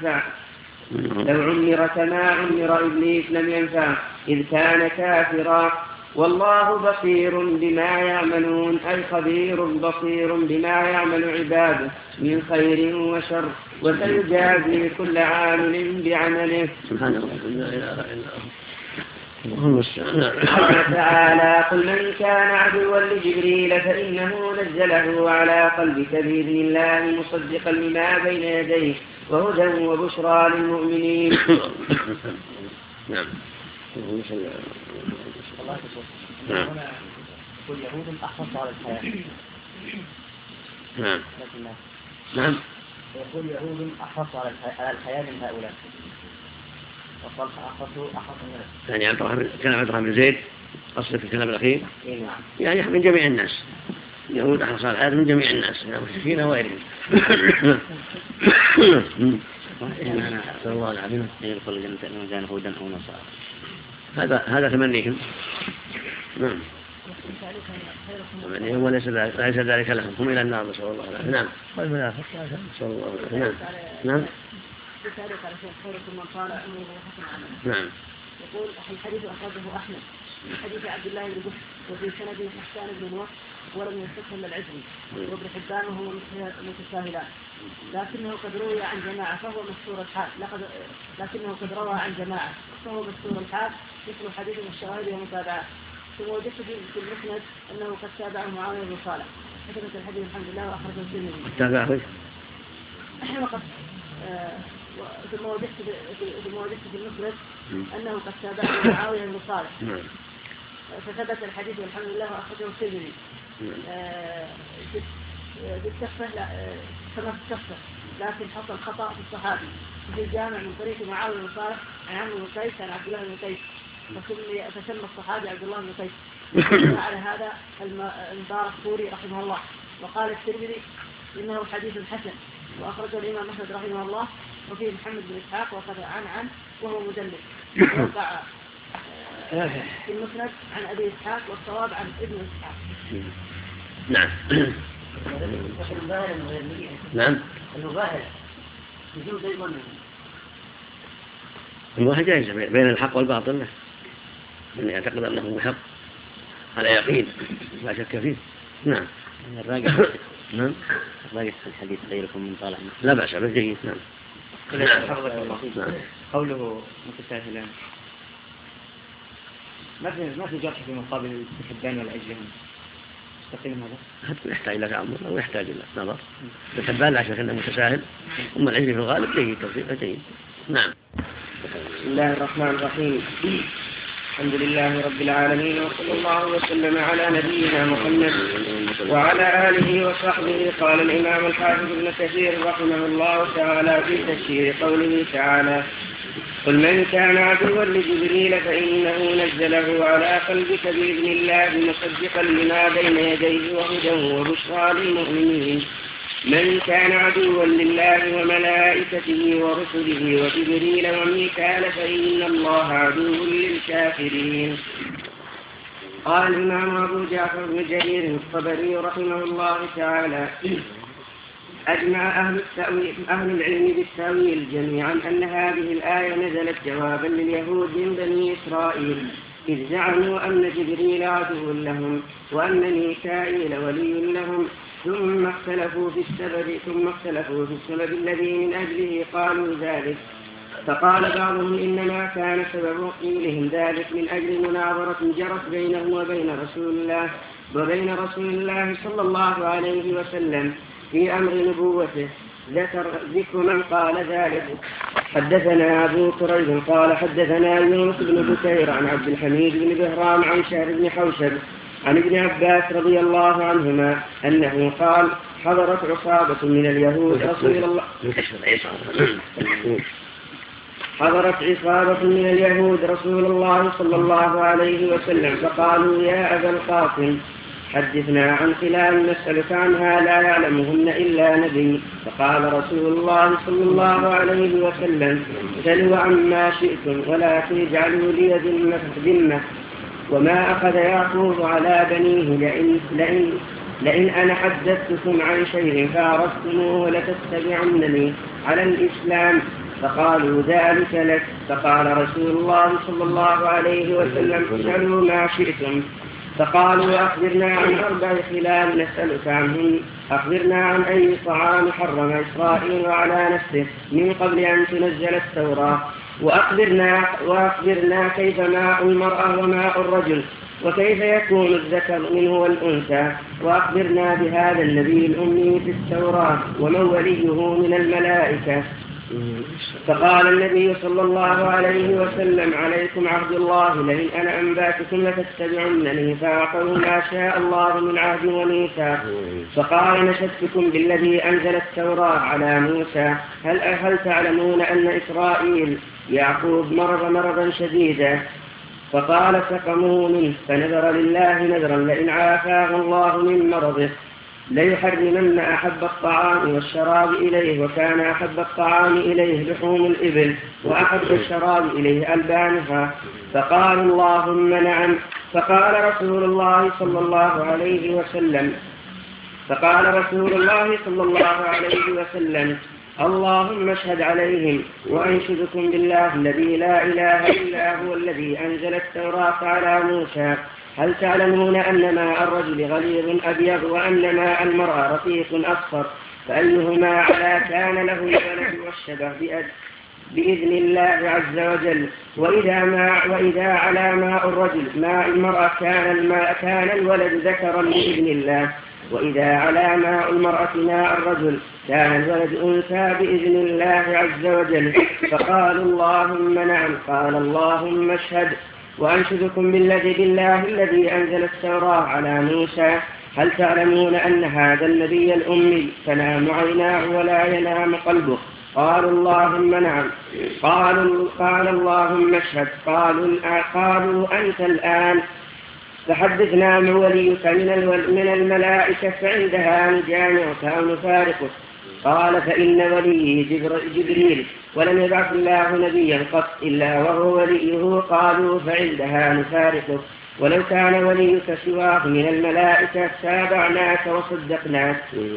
لم ينفع إذ كان كافرا. والله بصير بما يعملون أي خبير بصير بما يعمل عباده من خير وشر وسيجازي كل عامل بعمله. سبحان الله قال تعالى قل من كان عدوا لجبريل فإنه نزله على قلبك بإذن الله مصدقا لما بين يديه وهدى وبشرى للمؤمنين. نعم هنا كل يهود أحرص على الحياة. نعم يقول يهود أحرص على الحياة من هؤلاء وقال أحرص يعني كلام عبد الرحمن بن زيد أصل في الكلام الأخير يعني من جميع الناس يهود أحرص على الحياة من جميع الناس المشركين وغيرهم. أنا أسأل الله العظيم أن يدخل الجنة إنه كان هودا أو نصارى. هذا تمنيهم. نعم تمنيهم وليس ذلك لهم هم إلى النار نسأل الله العافية. نعم والمنافق نسأل الله العافية. نعم نعم يقول الحديث أخرجه أحمد من حديث عبد الله بن بكر وفي سند حسان بن نوح ولم يستقل العجل وابن حبان وهو متساهلان لكنه قد روى عن جماعة فهو مستور الحال مثل حديث الشواهد ومتابعات. ثم وجدت في المسند أنه قد تابعه معاوية بن صالح فثبت الحديث الحمد لله وأخرجه الترمذي. تابعه وقد ثم وجدت في المسند أنه قد تابعه معاوية بن صالح فثبت الحديث والحمد لله وأخرجه الترمذي. بالتخفة كما في التخفة لكن حصل خطأ في الصحابي في الجامع من طريق معاوية بن صالح عن عمرو بن قيس عن عبد الله بن قيس فسمى الصحابي عبد الله بن قيس. على هذا البارقطوري رحمه الله. وقال الترمذي إنه حديث حسن وأخرجه الإمام أحمد رحمه الله وفيه محمد بن إسحاق وقد عن وهو مدلس وقع في المسند عن أبي إسحاق والصواب عن ابن إسحاق. نعم. نعم. المباهلة جائزة بين الحق والباطل من يعتقد أنه بحق على يقين لا شك فيه. نعم. الراجح نعم الراجح في الحديث غيركم من طالع لا بأس به جيد. نعم. نعم. قوله متساهلان ما في جرح في مقابل الحبان والعجلان مستقيم هذا يحتاج إلى تعمل أو يحتاج إلى نظر. الحبان لا شك أنه متساهل أما العجل في الغالب جيد توفيق جيد. نعم. بسم الله الرحمن الرحيم. الحمد لله رب العالمين وصلى الله وسلم على نبينا محمد وعلى آله وصحبه. قال الإمام الحافظ ابن كثير رحمه الله تعالى في تفسير قوله تعالى قل من كان عدوا لجبريل فإنه نزله على قلبك بإذن الله مصدقا لما بين يديه وهدى وبشرى للمؤمنين. من كان عدوا لله وملائكته ورسله وجبريل وميكال فإن الله عدو للكافرين. قال الإمام أبو جعفر بن جرير الطبري رحمه الله تعالى أجمع أهل العلم بالتأويل جميعا أن هذه الآية نزلت جوابا لليهود من بني إسرائيل إذ زعموا أن جبريل عدو لهم وأن ميكائيل ولي لهم ثم اختلفوا في السبب الذي من أجله قالوا ذلك. فقال بعضهم إنما كان سبب قيلهم ذلك من أجل مناظرة جرت بينهم وبين رسول الله صلى الله عليه وسلم في أمر نبوته. ذكر من قال ذلك. حدثنا أبو كريب قال حدثنا يونس بن بكير عن عبد الحميد بن بهرام عن شهر بن حوشب عن ابن عباس رضي الله عنهما أنه قال حضرت عصابة من اليهود رسول الله صلى الله عليه وسلم فقالوا يا أبا القاسم حدثنا عن خلال نسألك عنها لا يعلمهن إلا نبي. فقال رسول الله صلى الله عليه وسلم سلوا عما شئتم ولكن اجعلوا لي ذمة. وما أخذ يعقوب على بنيه لئن أنا حدثتكم عن شيء فعرفتموه لتتبعنني على الإسلام. فقالوا ذلك لك. فقال رسول الله صلى الله عليه وسلم اسألوا ما شئتم. فقالوا أخبرنا عن 4 خلال نسألك عنهم. أخبرنا عن أي طعام حرم إسرائيل على نفسه من قبل أن تنزل التوراة. وأخبرنا كيف ماء المرأة وماء الرجل وكيف يكون الذكر منه والأنثى. وأخبرنا بهذا النبي الأمي في التوراة ومن وليه من الملائكة. فقال النبي صلى الله عليه وسلم عليكم عهد الله لئن أنا أنباتكم لتتبعنني. فأعطوا ما شاء الله من عهد وميثاق. فقال نشدتكم بالذي أنزل التوراة على موسى هل تعلمون أن إسرائيل يعقوب مرضا شديدا فقال سقموا منه فنذر لله نذرا لئن عافاه الله من مرضه ليحرمن أحب الطعام والشراب إليه. وكان أحب الطعام إليه لحوم الإبل وأحب الشراب إليه ألبانها. فقال اللهم نعم. فقال رسول الله صلى الله عليه وسلم اللهم اشهد عليهم وأنشدكم بالله الذي لا إله إلا هو الذي أنزل التوراة على موسى هل تعلمون أن ماء الرجل غليظ أبيض وأن ماء المرأة رقيق أصفر فأيهما على كان له الولد والشبه بإذن الله عز وجل. وإذا على ماء الرجل ماء المرأة كان الولد ذكرا بإذن الله، وإذا على ماء المرأة ماء الرجل كان الولد أنثى بإذن الله عز وجل. فقالوا اللهم نعم. قال اللهم اشهد. وأنشدكم بالله الذي أنزل التوراة على موسى، هل تعلمون أن هذا النبي الأمي تنام عيناه ولا ينام قلبه؟ قالوا اللهم نعم. قال اللهم اشهد. قالوا أنت الآن فحدثنا من وليك من الملائكة فعندها نجامعك أو نفارقك. قال فإن وليه جبريل، ولم يبعث الله نبيا قط إلا وهو وليه. قالوا فعندها نفارقك، ولو كان وليك سواه من الملائكة تابعناك وصدقناك.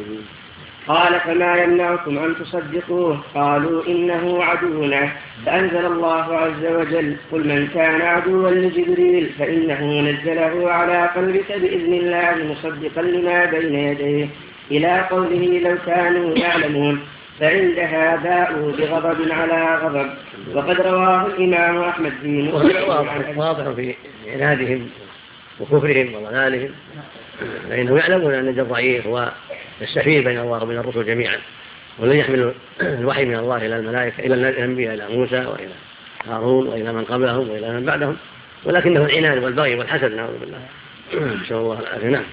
قال فما يمنعكم أن تصدقوه؟ قالوا إنه عدونا. فأنزل الله عز وجل قل من كان عدوا لجبريل فإنه نزله على قلبك بإذن الله مصدقا لما بين يديه إلى قوله لو كانوا يعلمون. فعندها باءوا بغضب على غضب. وقد رواه الإمام أحمد في مسلم. واضح في عنادهم وكفرهم وضلالهم، فإنهم يعلمون أن الضعيف هو السفير بين الله وبين الرسل جميعا، ولن يحمل الوحي من الله إلى الملائكة إلى الأنبياء إلى موسى وإلى هارون وإلى من قبلهم وإلى من بعدهم، ولكنه العناد والبغي والحسد نعوذ بالله. نسأل الله العافية. نعم.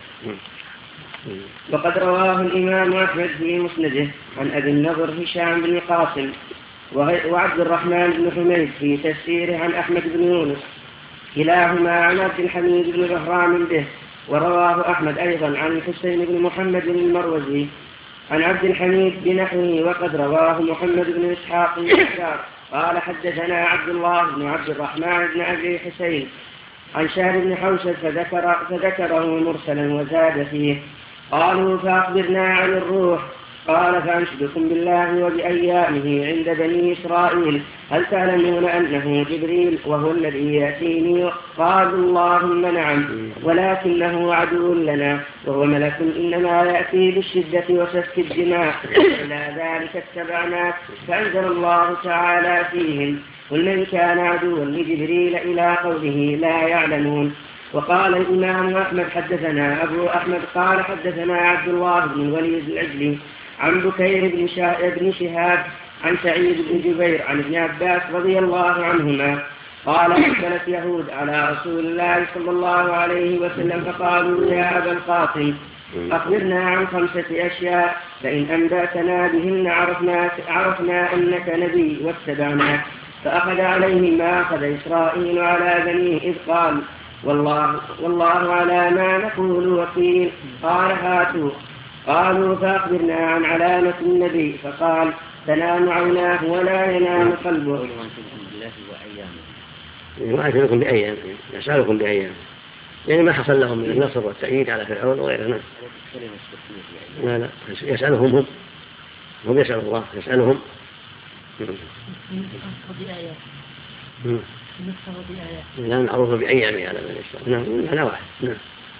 وقد رواه الإمام أحمد في مسنده عن أبي النضر هشام بن قاسم وعبد الرحمن بن حميد في تفسيره عن أحمد بن يونس كلاهما عن عبد الحميد بن بهرام به. ورواه أحمد أيضا عن الحسين بن محمد المروزي عن عبد الحميد بنحوه. وقد رواه محمد بن إسحاق الشار قال حدثنا عبد الله بن عبد الرحمن بن أبي حسين عن شهر بن حوشب فذكره مرسلا وزاد فيه. قالوا فأخبرنا عن الروح. قال فأنشدكم بالله وبأيامه عند بني إسرائيل، هل تعلمون أنه جبريل وهو الذي يأتيني؟ قالوا اللهم نعم، ولكنه عدو لنا وهو ملك إنما يأتي بالشدة وسفك الدماء، إلى ذلك اتبعناك. فأنزل الله تعالى فيهم قل من كان عدوا لجبريل إلى قوله لا يعلمون. وقال الإمام أحمد حدثنا أبو أحمد قال حدثنا عبد الله بن الوليد العجلي عن بكير بن شهاب عن سعيد بن جبير عن ابن عباس رضي الله عنهما قال أقبلت يهود على رسول الله صلى الله عليه وسلم فقالوا يا أبا القاسم أخبرنا عن 5 أشياء فإن أنبأتنا بهن عرفنا أنك نبي واتبعناك. فأخذ عليهم ما أخذ إسرائيل على بنيه إذ قال والله على ما نقول وكيل. قال هاتوا. قالوا فأخبرنا عن علامة النبي. فقال تنام عيناه ولا ينام قلبه. يؤثركم بأيام، يسألكم بأيام، يعني ما حصل لهم من النصر والتأييد على فرعون وغيره. لا يسألهم هم يسأل الله يسألهم. لا نعرف بأيامه على من يسأل. نعم أنا واحد. نعم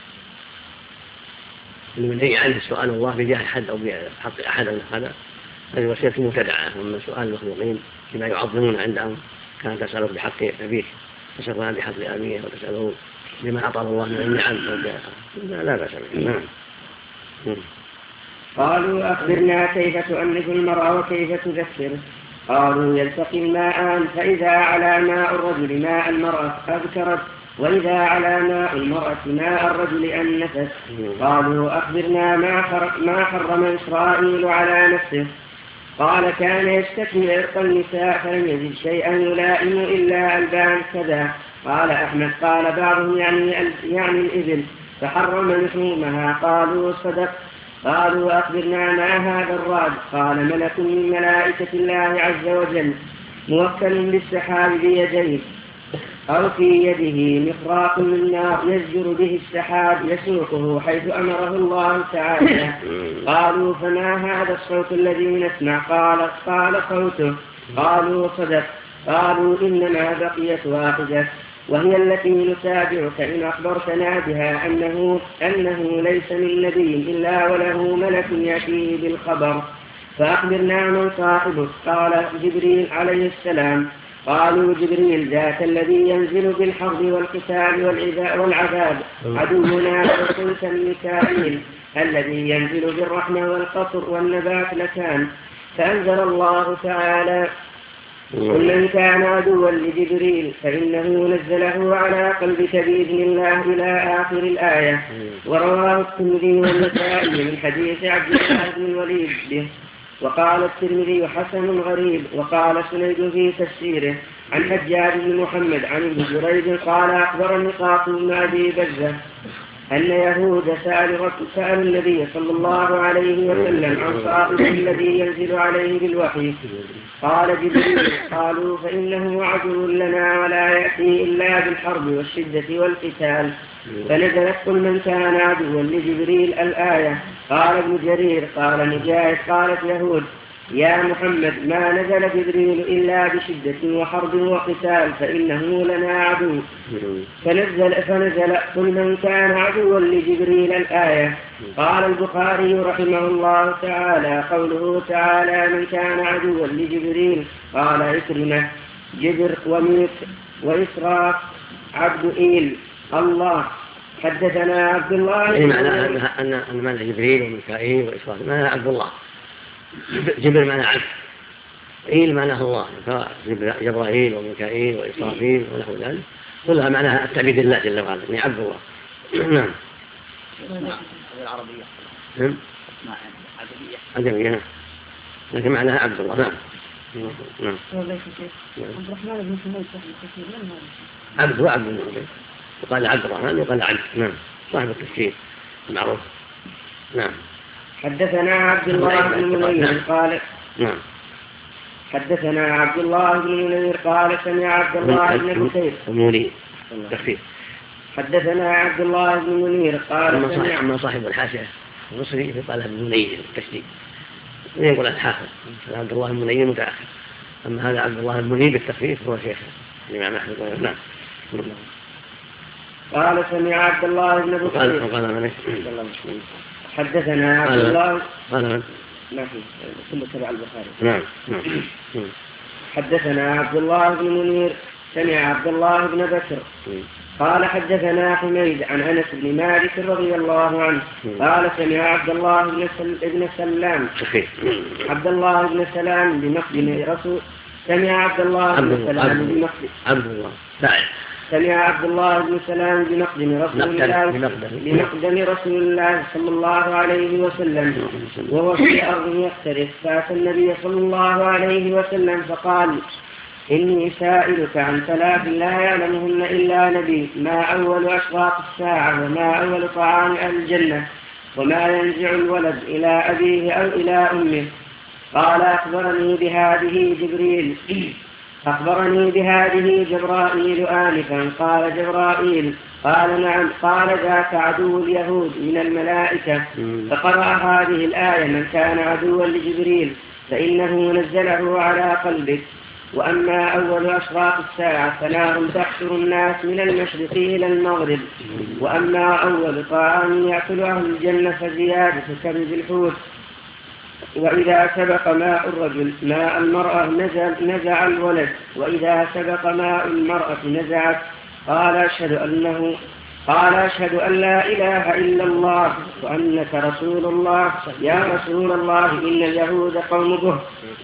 من أي عنده سؤال الله بجاه أحد أو بحق أحد أو هذا هذه وسيلة مبتدعة. أما سؤال المخلوقين بما يعظمون عندهم كان تسأله بحق أبيه تسأله بحق أبيه وتسأله بما أعطاه الله من النعم لا بأس به. نعم. قالوا أخبرنا كيف تؤنث المرأة وكيف تذكر؟ قالوا يلتقي الماءان فإذا على ماء الرجل ماء المرأة أذكرت وإذا على ماء المرأة ماء الرجل أنفت. قالوا أخبرنا ما حرم إسرائيل على نفسه؟ قال كان يشتكي عرق النساء فلم يجد شيئا يلائم إلا ألبان كذا. قال أحمد قال بعضهم يعني الإبل فحرم لحومها. قالوا صدق. قالوا أخبرنا ما هذا الرعد؟ قال ملك من ملائكة الله عز وجل موكل بالسحاب بيديه أو في يده مخراق من نار يزجر به السحاب يسوقه حيث أمره الله تعالى. قالوا فما هذا الصوت الذي نسمع؟ قال صوته. قالوا صدق. قالوا إنما بقيت واحدة وهي التي نتابعك إن أخبرتنا بها أنه ليس من نبي إلا وله ملك يأتي بالخبر فأخبرنا من صاحبك؟ قال جبريل عليه السلام. قالوا جبريل ذاك الذي ينزل بالحرب والقتال والعذاب. عدونا فقلت ميكائيل الذي ينزل بالرحمة والقصر والنبات لكان. فأنزل الله تعالى قل من كان عدوا لجبريل فإنه نزله على قلبك بإذن الله إلى آخر الآية. ورواه الترمذي والنسائي من حديث عبد الله بن الوليد به. وقال الترمذي حسن غريب. وقال سنيد في تفسيره عن حجاج بن محمد عن ابن جريج قال أخبرني قاسم بن أبي بزة أن يهود سألوا النبي صلى الله عليه وسلم عن صاحبه الذي ينزل عليه بالوحي. قال جبريل. قالوا فإنه عدو لنا ولا يأتي إلا بالحرب والشدة والقتال. فنزلت قل من كان عدوا لجبريل الآية. قال ابن جرير قال نجاة قالت يهود يا محمد ما نزل جبريل إلا بشدة وحرب وقتال فإنه لنا عدو. فنزل قل من كان عدوا لجبريل الآية. قال البخاري رحمه الله تعالى قوله تعالى من كان عدوا لجبريل. قال إكرمة جبر وميك وإسراف عبد إيل الله. حدثنا عبد الله أن معنى جبريل وميكائيل وإسراف معنى عبد الله. جبر معنى عبد، إيل معناه الله، جبرائيل وميكائيل وإسرافيل ونحو ذلك كلها معناها التعبيد لله جل وعلا يعني عبد الله. نعم. العربية عجمية لكن معناها عبد الله. نعم. نعم. عبد الرحمن بن حميد عبد وعبد بن حميد وقال عبد الرحمن وقال عبد. نعم صاحب التفسير المعروف. نعم. حدثنا عبد الله بن منير قال نعم. حدثنا عبد الله بن منير قال سمع عبد الله بن بكير منير تخفيف. حدثنا عبد الله بن منير قال أما صاحب الحاشية المصري قالها بن منير التشديد يقول الحافظ عبد الله بن منير متأخر. أما هذا عبد الله بن منير بالتخفيف هو شيخ الإمام أحمد. نعم. قال سمع عبد الله بن بكير قال حدثنا عبد الله قال ما في كله تبع البخاري. نعم. حدثنا عبد الله بن منير سمع عبد الله بن بكر قال حدثنا حميد عن أنس بن مالك رضي الله عنه قال سمع عبد الله بن سلام عبد الله بن سلام بمقدم رسول سمع عبد الله بن سلام بمقدم عبد الله سمع عبد الله بن سلام بمقدم رسول الله صلى الله عليه وسلم وهو في أرض يختلف. فأتى النبي صلى الله عليه وسلم فقال إني سائلك عن ثلاث لا يعلمهن إلا نبي ما أول أشراط الساعة وما أول طعام أهل الجنة وما ينزع الولد إلى أبيه أو إلى أمه. قال أخبرني بهذه جبرائيل آنفا. قال جبرائيل قال نعم. قال ذاك عدو اليهود من الملائكة. فقرأ هذه الآية من كان عدوا لجبريل فإنه نزله على قلبك. وأما أول أشراط الساعة فنار تحشر الناس من المشرق إلى المغرب. وأما أول طعام يأكل أهل الجنة فزيادة كبد الحوت. وإذا سبق ماء الرجل ماء المرأة نزع الولد وإذا سبق ماء المرأة نزعت. قال أشهد أن لا إله إلا الله وأنك رسول الله. يا رسول الله إن اليهود قوم به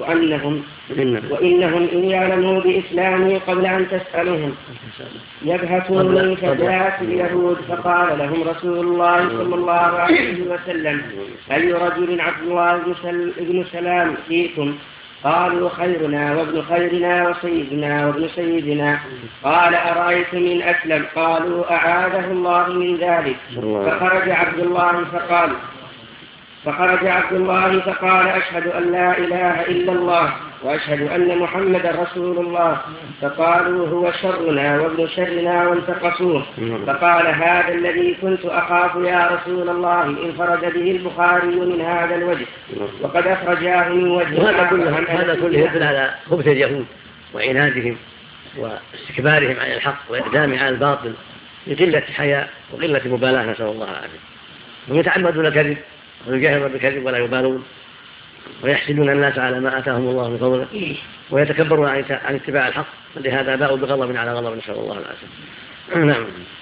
وإنهم إن يعلموا بإسلامي قبل أن تسألهم يبهتوني. فجاءت اليهود فقال لهم رسول الله صلى الله عليه وسلم أي رجل عبد الله بن سلام فيكم؟ قالوا خيرنا وابن خيرنا وسيدنا وابن سيدنا. قال أرأيت من أسلم؟ قالوا أعاذه الله من ذلك. فخرج عبد الله فقال أشهد أن لا إله إلا الله وأشهد أن محمد رسول الله. فقالوا هو شرنا وابن شرنا وانتقصوه. فقال هذا الذي كنت أخاف يا رسول الله. انفرد به البخاري من هذا الوجه وقد أخرجاه من وجه. هذا كله يدل على خبث اليهود وعنادهم واستكبارهم عن الحق وإقدامهم على الباطل لقلة حياء وقلة مبالاة نسأل الله العافية. هم يتعمدون الكذب ويجاهرون بالكذب ولا يبالون ويحسدون الناس على ما آتاهم الله من فضله ويتكبرون عن اتباع الحق، لهذا باءوا بغضب على غضب، نسأل الله العافية.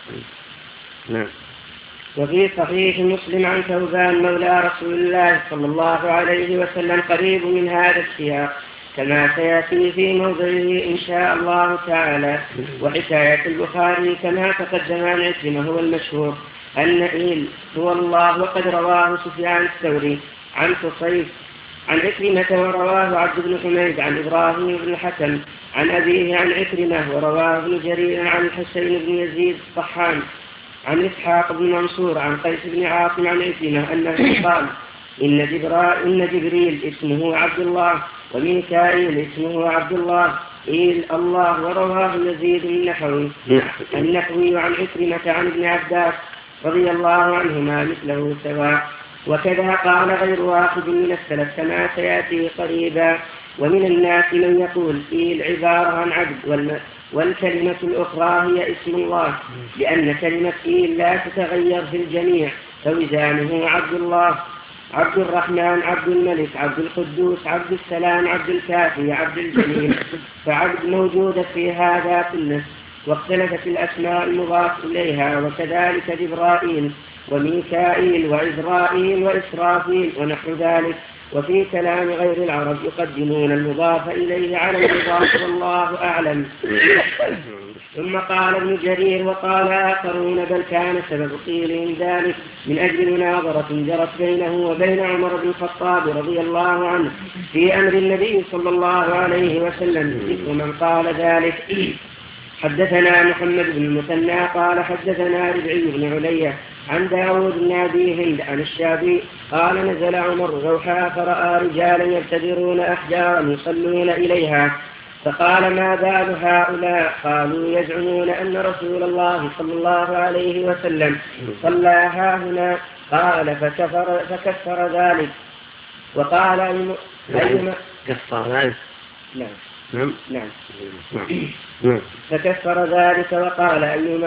نعم. وفي صحيح مسلم عن ثوبان مولى رسول الله صلى الله عليه وسلم قريب من هذا السياق كما سيأتي في موضعه إن شاء الله تعالى. وحكاية البخاري كما تقدم عن عكرمة هو المشهور النعيل هو الله، وقد رواه سفيان الثوري عن قصيف عن عكرمة، ورواه عبد بن حميد عن إبراهيم بن الحكم عن أبيه عن عكرمة، ورواه ابن جرير عن الحسين بن يزيد الطحان عن إسحاق بن منصور عن قيس بن عاصم عن عكرمة أنه قال إن جبريل اسمه عبد الله، وميكائيل اسمه عبد الله الله. ورواه يزيد النحوي عن عكرمة عن ابن عباس رضي الله عنهما مثله سواء. وكذا قال غير واحد من السلف كما سيأتي قريبا. ومن الناس من يقول عبارة عن عبد، والكلمة الأخرى هي اسم الله، لأن كلمة لا تتغير في الجميع، فوزانه عبد الله، عبد الرحمن، عبد الملك، عبد القدوس، عبد السلام، عبد الكافي، عبد الجليل، فعبد موجودة في هذا كله. واختلفت الأسماء المضاف إليها، وكذلك جبرائيل وميكائيل وعزرائيل وإسرافيل ونحو ذلك. وفي كلام غير العرب يقدمون المضاف إليه على المضاف والله أعلم. ثم قال ابن جرير وقال آخرون بل كان سبب قيلهم ذلك من أجل مناظرة جرت بينه وبين عمر بن الخطاب رضي الله عنه في أمر النبي صلى الله عليه وسلم، ومن قال ذلك. حدثنا محمد بن المثنى قال حدثنا ربعي بن علية عن داود بن أبي هند عن الشافعي قال نزل عمر روحا فرأى رجالا يبتدرون أحجارا يصلون إليها، فقال ما بال هؤلاء؟ قالوا يزعمون أن رسول الله صلى الله عليه وسلم صلى هاهنا. قال فكفر ذلك وقال كفر ذلك. نعم. فكفر ذلك وقال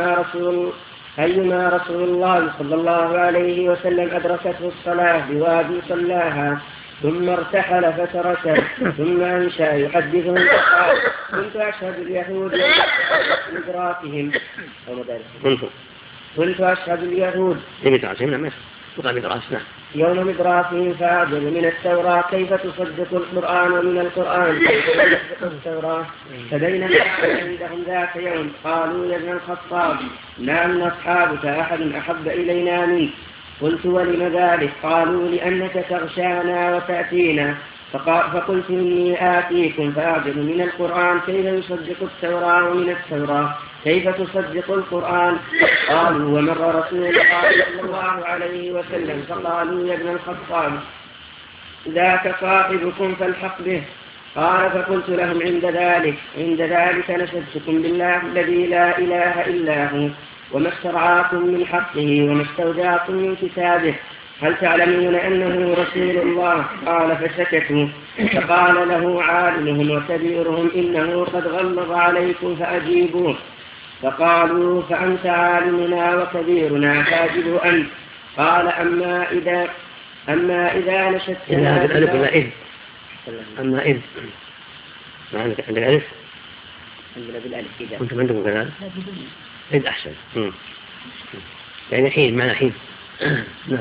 أيما رسول الله صلى الله عليه وسلم أدركته الصلاة بوادي صلاها ثم ارتحل فتركه ثم أنشأ يحدثهم فقال كنت أشهد اليهود مدراتهم كنت أشهد اليهود يوم مدراسهم فأعجب من التوراة كيف تصدق القرآن ومن القرآن كيف تصدق التوراة. فبينما عندهم ذات يوم قالوا يا ابن الخطاب ما من أصحابك أحد أحب إلينا منك. قلت ولم ذلك؟ قالوا لأنك تغشانا وتأتينا. فقلت إني آتيكم فأعجب من القرآن كيف يصدق التوراة ومن التوراة كيف تصدق القرآن. قالوا ومر رسول الله صلى الله عليه وسلم فقالوا يا ابن الخطاب ذاك صاحبكم فالحق به. قال فقلت لهم عند ذلك نشدتكم بالله الذي لا إله إلا هو وما استرعاكم من حقه وما استودعكم من كتابه هل تعلمون أنه رسول الله؟ قال فسكتوا. فقال له عالمهم وكبيرهم إنه قد غلظ عليكم فأجيبوه. فقالوا فأنت عالمنا وكبيرنا فأجب أنت. قال أما إذا نشدتنا الألف ولا إذ؟ أما إذ ما عندك ألف؟ عندنا بالألف إذا كنتم عندكم كذلك؟ إذ أحسن. يعني حين معنى حين. نعم.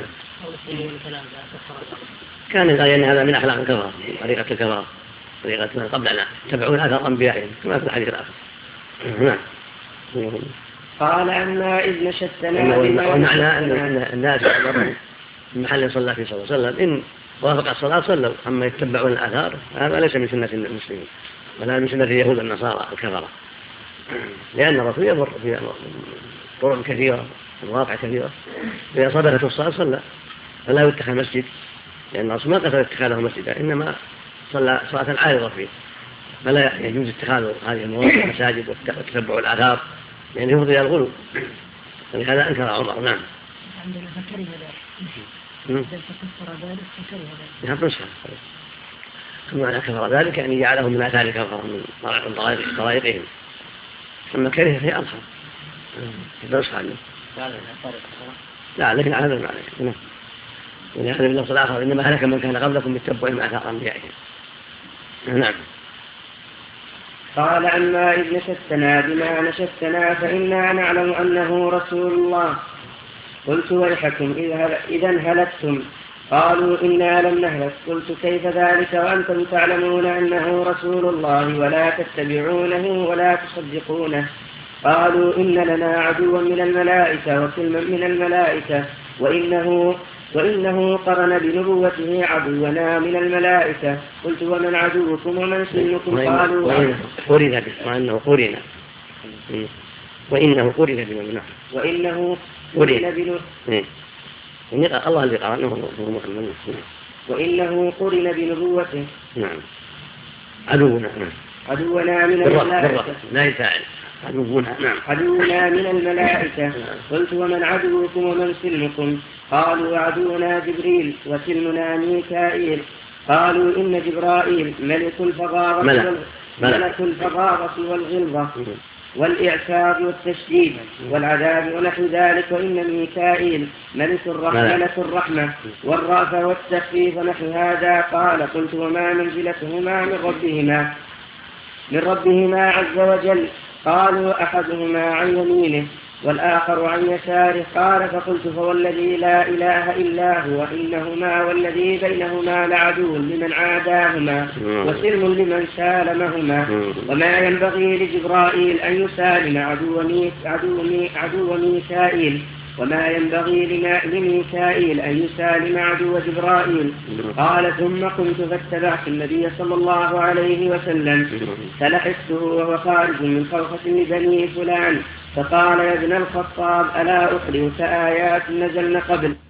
كان الآية أن هذا من أخلاق الكفار، طريقة الكفار، طريقة من قبلنا تبعون آثار أنبيائهم كما في الحديث الآخر. نعم. قال أما إذ نشدتنا ومعنى أن الناس يعبرون من محل صلى فيه صلى الله عليه وسلم إن وافق الصلاة صلوا، أما يتبعون الآثار هذا ليس من سنة المسلمين ولا من سنة اليهود النصارى الكفرة، لأن الرسول يمر في طرق كثيرة مواقع كثيرة إذا صدقته الصلاة صلى، فلا يتخذ مسجد، لأن الرسول ما قصد اتخاذه مسجدا إنما صلى صلاة عارضة فيه، فلا يجوز اتخاذ هذه المواقع مساجد وتتبع الآثار يعني يفضي الغلو، ولهذا أنكر عمر. نعم. ثم كفر ذلك يعني جعله من آثار كفر من طرائقهم، ثم كره في أرحم تدرس عنه لا لكن على ذلك. ولهذا في النص الآخر إنما هلك من كان قبلكم بالتبع مع آثار أنبيائهم. نعم. قال عما إذ نشدتنا بما نشدتنا فإنا نعلم أنه رسول الله. قلت ويحكم إذا هلكتم. قالوا إنا لم نهلك. قلت كيف ذلك وأنتم تعلمون أنه رسول الله ولا تتبعونه ولا تصدقونه. قالوا إن لنا عدوا من الملائكة وكلما من الملائكة وإنه قرن بنبوته عدونا من الملائكة. قلت ومن عدوكم ومن سنكم؟ قالوا قرن به وأنه قرن وإنه قرن بنبوته وإنه قرن الله اللي قرنه هو محمد. وإنه قرن بنبوته. نعم. عدونا من الملائكة لا يفعل عدونا من الملائكة. قلت ومن عدوكم ومن سلمكم؟ قالوا عدونا جبريل وسلمنا ميكائيل. قالوا إن جبرائيل ملك الفظاظة والغلظة والإعساب والتشديد والعذاب ونحو ذلك. وإن ميكائيل ملك الرحمة والرأفة والتخفيف ونحو هذا. قال قلت وما منزلتهما من ربهما عز وجل؟ قالوا أحدهما عن يمينه والآخر عن يساره. قال فقلت فوالذي لا إله إلا هو إنهما والذي بينهما لعدو لمن عاداهما وسلم لمن سالمهما. وما ينبغي لجبرائيل أن يسالم عدو ميكائيل وما ينبغي لميكائيل أن يسالم عدو جبرائيل. قال ثم قمت فاتبعت النبي صلى الله عليه وسلم فلحقته وهو خارج من خوخة لبني فلان فقال يا ابن الخطاب ألا أخبرك آيات نزلن قبل